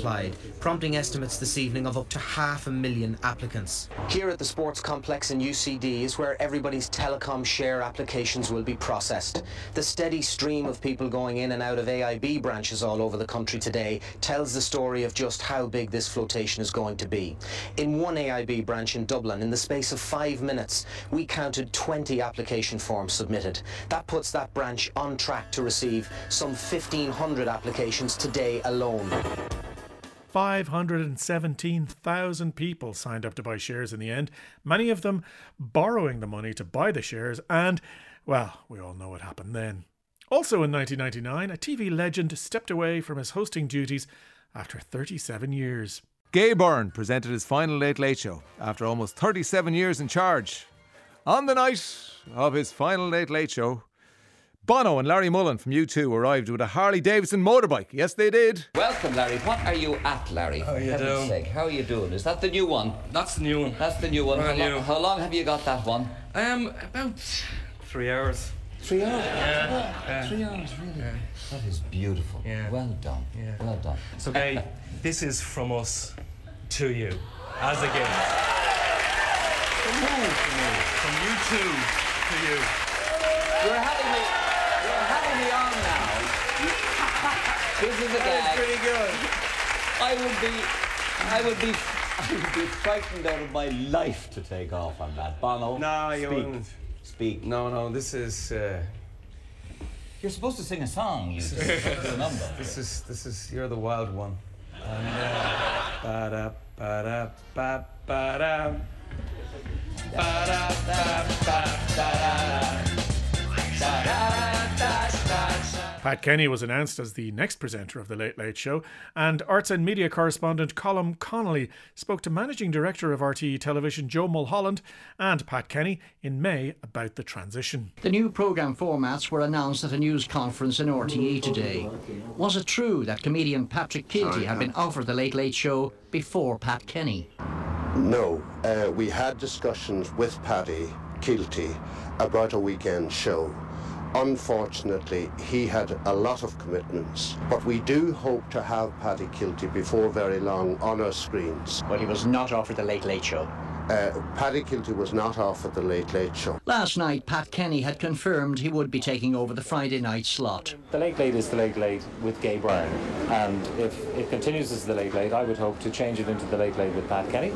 applied, prompting estimates this evening of up to half a million applicants. Here at the sports complex in U C D is where everybody's telecom share applications will be processed. The steady stream of people going in and out of A I B branches all over the country today tells the story of just how big this flotation is going to be. In one A I B branch in Dublin, in the space of five minutes, we counted twenty application forms submitted. That puts that branch on track to receive some fifteen hundred applications today alone. five hundred seventeen thousand people signed up to buy shares in the end, many of them borrowing the money to buy the shares, and, well, we all know what happened then. Also in nineteen ninety-nine, a T V legend stepped away from his hosting duties after thirty-seven years. Gay Byrne presented his final Late Late Show after almost thirty-seven years in charge. On the night of his final Late Late Show, Bono and Larry Mullen from U two arrived with a Harley Davidson motorbike. Yes, they did. Welcome, Larry. What are you at, Larry? How are you Heaven's doing? sake, how are you doing? Is that the new one? That's the new one. That's the new one. How, Brand lo- new. how long have you got that one? Um, about three hours. Three hours? Yeah. yeah. Three hours, really? Yeah. That is beautiful. Yeah. Well done. Yeah. Well done. So, Gay, this is from us to you as a gift. From who? From you two to you. You're having me. You're having me on now. This is a That gag. was pretty good. I would be. I would be. I would be frightened out of my life to take off on that. Bono. No, you speak. wouldn't. Speak. No, no, this is. Uh, You're supposed to sing a song. You just do a number. This is. This is. You're the wild one. And uh, ba-da, ba-da, ba, ba-da. Ba-da, ba, ba, ba-da. Pat Kenny was announced as the next presenter of The Late Late Show, and arts and media correspondent Colm Connolly spoke to managing director of R T E Television Joe Mulholland and Pat Kenny in May about the transition. The new programme formats were announced at a news conference in R T E today. Was it true that comedian Patrick Kielty had been offered The Late Late Show before Pat Kenny? No, uh, we had discussions with Paddy Kielty about a weekend show. Unfortunately, he had a lot of commitments, but we do hope to have Paddy Kielty before very long on our screens. But he was not offered The Late Late Show. Uh, Paddy Kielty was not offered The Late Late Show. Last night, Pat Kenny had confirmed he would be taking over the Friday night slot. The Late Late is The Late Late with Gay Byrne, and if it continues as The Late Late, I would hope to change it into The Late Late with Pat Kenny.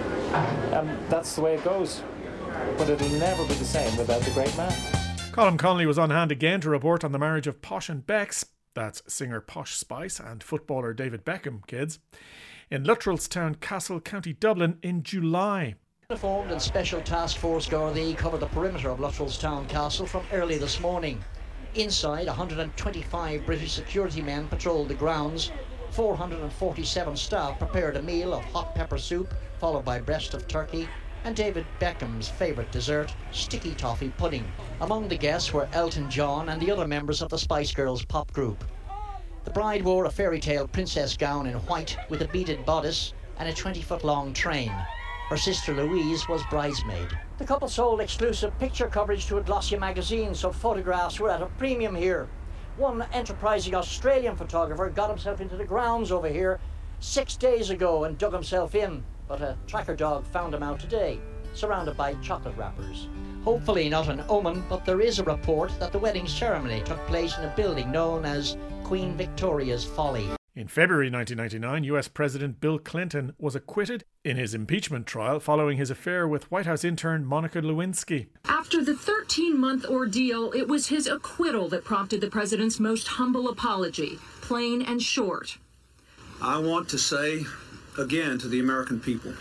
Um, that's the way it goes, but it'll never be the same without the great man. Colm Connolly was on hand again to report on the marriage of Posh and Becks. That's singer Posh Spice and footballer David Beckham, kids. In Luttrellstown Castle, County Dublin in July. Uniformed and Special Task Force Gardaí covered the perimeter of Luttrellstown Castle from early this morning. Inside, one hundred twenty-five British security men patrolled the grounds. four hundred forty-seven staff prepared a meal of hot pepper soup, followed by breast of turkey, and David Beckham's favourite dessert, sticky toffee pudding. Among the guests were Elton John and the other members of the Spice Girls pop group. The bride wore a fairy tale princess gown in white with a beaded bodice and a twenty-foot-long train. Her sister Louise was bridesmaid. The couple sold exclusive picture coverage to a Glossier magazine, so photographs were at a premium here. One enterprising Australian photographer got himself into the grounds over here six days ago and dug himself in, but a tracker dog found him out today, surrounded by chocolate wrappers. Hopefully not an omen, but there is a report that the wedding ceremony took place in a building known as Queen Victoria's Folly. In February nineteen ninety-nine, U S President Bill Clinton was acquitted in his impeachment trial following his affair with White House intern Monica Lewinsky. After the thirteen-month ordeal, it was his acquittal that prompted the president's most humble apology, plain and short. I want to say again to the American people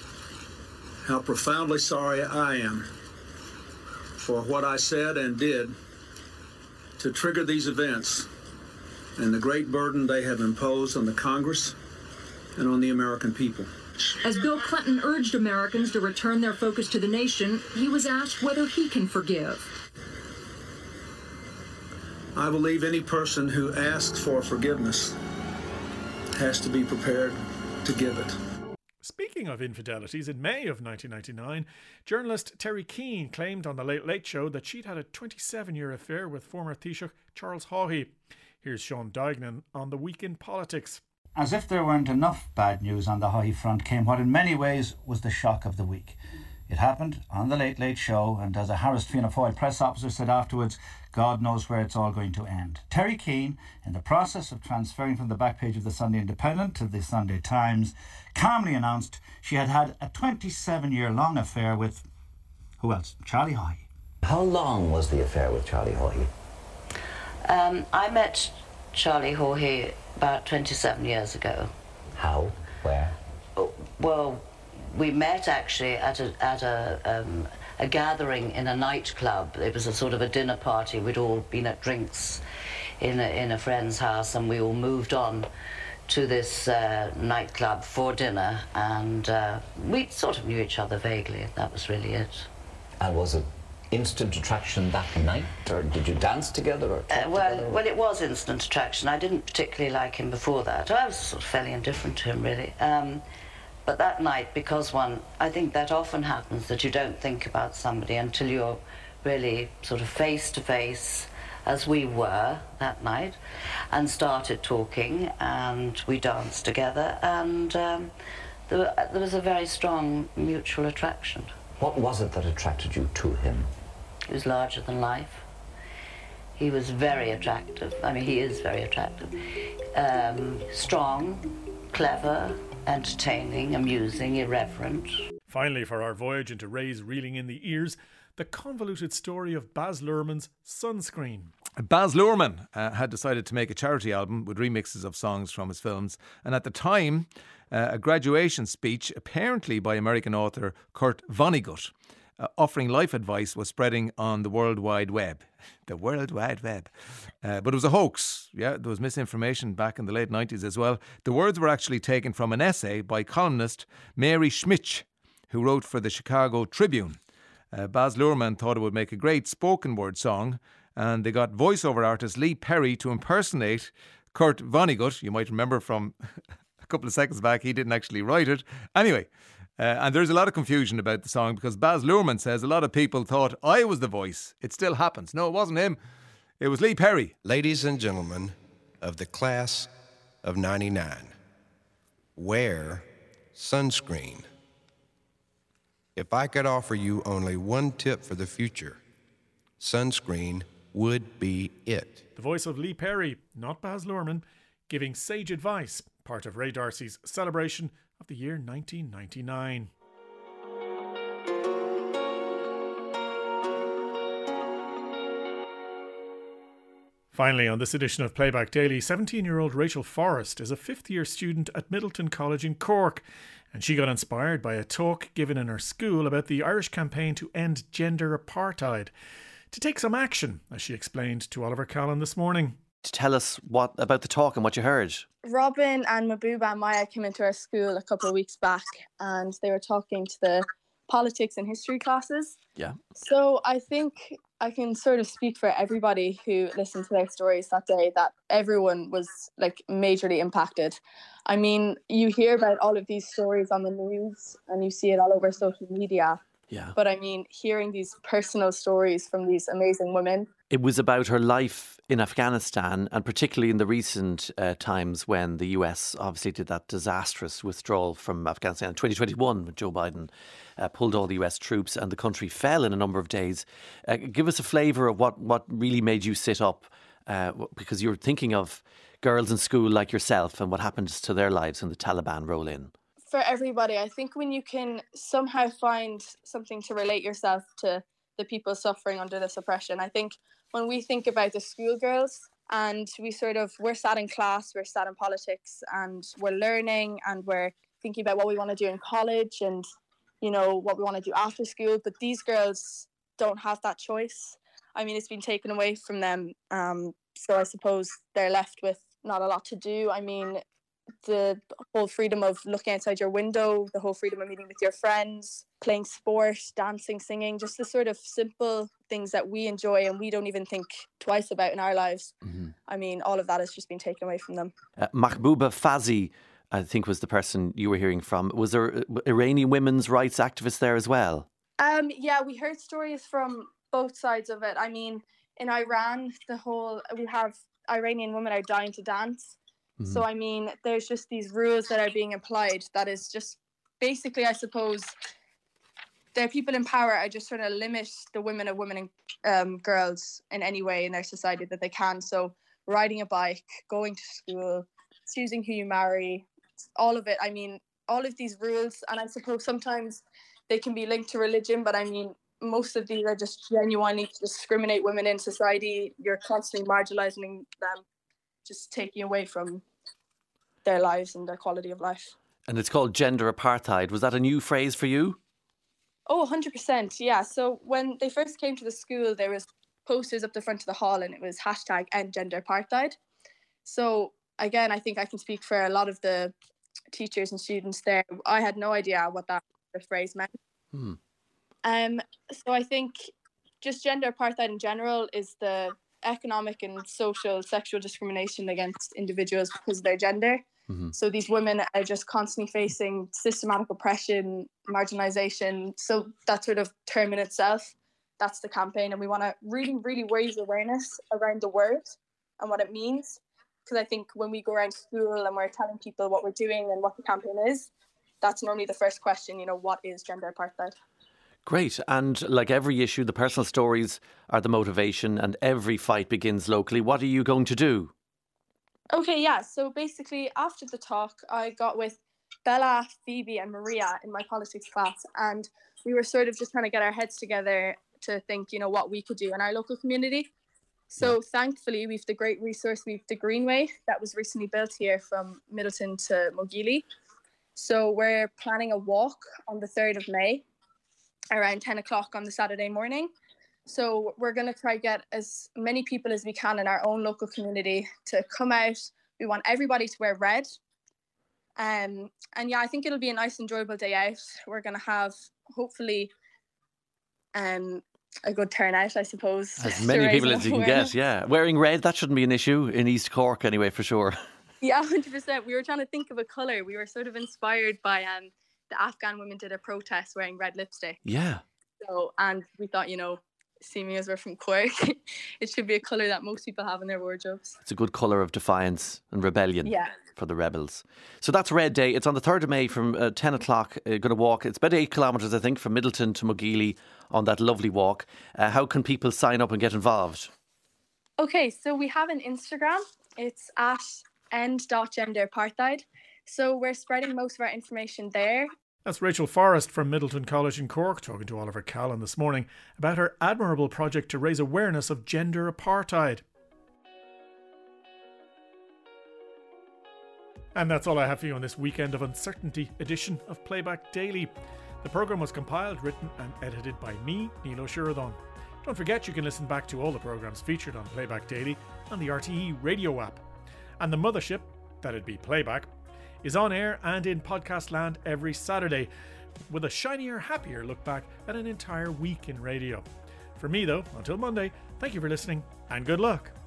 how profoundly sorry I am for what I said and did to trigger these events and the great burden they have imposed on the Congress and on the American people. As Bill Clinton urged Americans to return their focus to the nation, he was asked whether he can forgive. I believe any person who asks for forgiveness has to be prepared to give it. Speaking of infidelities, in May of nineteen ninety-nine, journalist Terry Keane claimed on The Late Late Show that she'd had a twenty-seven-year affair with former Taoiseach Charles Haughey. Here's Sean Duignan on the week in politics. as if there weren't enough bad news on the high front, came what in many ways was the shock of the week. It happened on the Late Late Show, and as a harassed Fianna Fáil press officer said afterwards, God knows where it's all going to end. Terry Keane, in the process of transferring from the back page of the Sunday Independent to the Sunday Times, calmly announced she had had a twenty-seven-year-long affair with, who else? Charlie Haughey. How long was the affair with Charlie Haughey? Um, I met Charlie Haughey about twenty-seven years ago. How? Where? Oh, well, we met actually at a at a um, a gathering in a nightclub. It was a sort of a dinner party. We'd all been at drinks in a, in a friend's house, and we all moved on to this uh, nightclub for dinner, and uh, we sort of knew each other vaguely. That was really it. And was it instant attraction that night, or did you dance together? Or uh, well, together? well, it was instant attraction. I didn't particularly like him before that. I was sort of fairly indifferent to him, really. Um, But that night, because one, I think that often happens, that you don't think about somebody until you're really sort of face to face, as we were that night, and started talking, and we danced together, and um, there, there was a very strong mutual attraction. What was it that attracted you to him? He was larger than life. He was very attractive. I mean, he is very attractive. Um, strong, clever, entertaining, amusing, irreverent. Finally, for our voyage into Ray's reeling in the ears, the convoluted story of Baz Luhrmann's Sunscreen. Baz Luhrmann uh, had decided to make a charity album with remixes of songs from his films, and at the time, uh, a graduation speech, apparently by American author Kurt Vonnegut, uh, offering life advice, was spreading on the World Wide Web. The World Wide Web. Uh, but it was a hoax. Yeah, there was misinformation back in the late nineties as well. The words were actually taken from an essay by columnist Mary Schmitz, who wrote for the Chicago Tribune. Uh, Baz Luhrmann thought it would make a great spoken word song, and they got voiceover artist Lee Perry to impersonate Kurt Vonnegut. You might remember from a couple of seconds back, he didn't actually write it. Anyway, Uh, and there's a lot of confusion about the song because Baz Luhrmann says a lot of people thought I was the voice. It still happens. No, it wasn't him. It was Lee Perry. Ladies and gentlemen of the class of ninety-nine, wear sunscreen. If I could offer you only one tip for the future, sunscreen would be it. The voice of Lee Perry, not Baz Luhrmann, giving sage advice, part of Ray D'Arcy's celebration of the year nineteen ninety-nine. Finally, on this edition of Playback Daily, seventeen-year-old Rachel Forrest is a fifth-year student at Middleton College in Cork, and she got inspired by a talk given in her school about the Irish campaign to end gender apartheid, to take some action, as she explained to Oliver Callan this morning. To tell us what about the talk and what you heard. Robin and Mabuba and Maya came into our school a couple of weeks back, and they were talking to the politics and history classes. Yeah. So I think I can sort of speak for everybody who listened to their stories that day, that everyone was like majorly impacted. I mean, you hear about all of these stories on the news and you see it all over social media. Yeah. But I mean, hearing these personal stories from these amazing women. It was about her life in Afghanistan, and particularly in the recent uh, times when the U S obviously did that disastrous withdrawal from Afghanistan in twenty twenty-one, when Joe Biden uh, pulled all the U S troops and the country fell in a number of days. Uh, give us a flavour of what, what really made you sit up, uh, because you're thinking of girls in school like yourself and what happens to their lives when the Taliban roll in. For everybody, I think when you can somehow find something to relate yourself to the people suffering under this oppression, I think when we think about the schoolgirls and we sort of, we're sat in class, we're sat in politics and we're learning and we're thinking about what we want to do in college and, you know, what we want to do after school. But these girls don't have that choice. I mean, it's been taken away from them. Um, so I suppose they're left with not a lot to do. I mean, the whole freedom of looking outside your window, the whole freedom of meeting with your friends, playing sport, dancing, singing, just the sort of simple things that we enjoy and we don't even think twice about in our lives. Mm-hmm. I mean, all of that has just been taken away from them. Uh, Mahbouba Fazi, I think, was the person you were hearing from. Was there Iranian women's rights activists there as well? Um, yeah, we heard stories from both sides of it. I mean, in Iran, the whole, we have Iranian women are dying to dance. Mm-hmm. So, I mean, there's just these rules that are being applied that is just basically, I suppose, there are people in power are just trying to limit the women of women and um, girls in any way in their society that they can. So riding a bike, going to school, choosing who you marry, all of it. I mean, all of these rules, and I suppose sometimes they can be linked to religion, but I mean, most of these are just genuinely to discriminate women in society. You're constantly marginalising them, just taking away from their lives and their quality of life. And it's called gender apartheid. Was that a new phrase for you? Oh, one hundred percent, yeah. So when they first came to the school, there was posters up the front of the hall and it was hashtag end gender apartheid. So again, I think I can speak for a lot of the teachers and students there. I had no idea what that phrase meant. Hmm. Um, so I think just gender apartheid in general is the economic and social sexual discrimination against individuals because of their gender. Mm-hmm. So these women are just constantly facing systematic oppression, marginalisation. So that sort of term in itself, that's the campaign. And we want to really, really raise awareness around the word and what it means. Because I think when we go around school and we're telling people what we're doing and what the campaign is, that's normally the first question, you know, what is gender apartheid? Great. And like every issue, the personal stories are the motivation and every fight begins locally. What are you going to do? Okay, yeah. So basically, after the talk, I got with Bella, Phoebe and Maria in my politics class, and we were sort of just trying to get our heads together to think, you know, what we could do in our local community. So yeah. Thankfully, we've the great resource, we've the Greenway that was recently built here from Middleton to Mogeely. So we're planning a walk on the third of May around ten o'clock on the Saturday morning. So we're going to try get as many people as we can in our own local community to come out. We want everybody to wear red. Um, and yeah, I think it'll be a nice, enjoyable day out. We're going to have, hopefully, um, a good turnout, I suppose. As many people as you can get, yeah. Wearing red, that shouldn't be an issue in East Cork anyway, for sure. Yeah, one hundred percent. We were trying to think of a colour. We were sort of inspired by um, the Afghan women did a protest wearing red lipstick. Yeah. So, and we thought, you know, seeming as we're from Cork, it should be a colour that most people have in their wardrobes. It's a good colour of defiance and rebellion yeah. for the rebels. So that's Red Day. It's on the third of May from uh, ten o'clock. Uh, going to walk. It's about eight kilometres, I think, from Middleton to Mogeely on that lovely walk. Uh, how can people sign up and get involved? Okay, so we have an Instagram. It's at end dot gender apartheid. So we're spreading most of our information there. That's Rachel Forrest from Middleton College in Cork talking to Oliver Callan this morning about her admirable project to raise awareness of gender apartheid. And that's all I have for you on this Weekend of Uncertainty edition of Playback Daily. The programme was compiled, written and edited by me, Neil O'Sheridan. Don't forget you can listen back to all the programmes featured on Playback Daily on the R T E radio app. And the mothership, that'd be Playback, is on air and in podcast land every Saturday with a shinier, happier look back at an entire week in radio. For me though, until Monday, thank you for listening and good luck.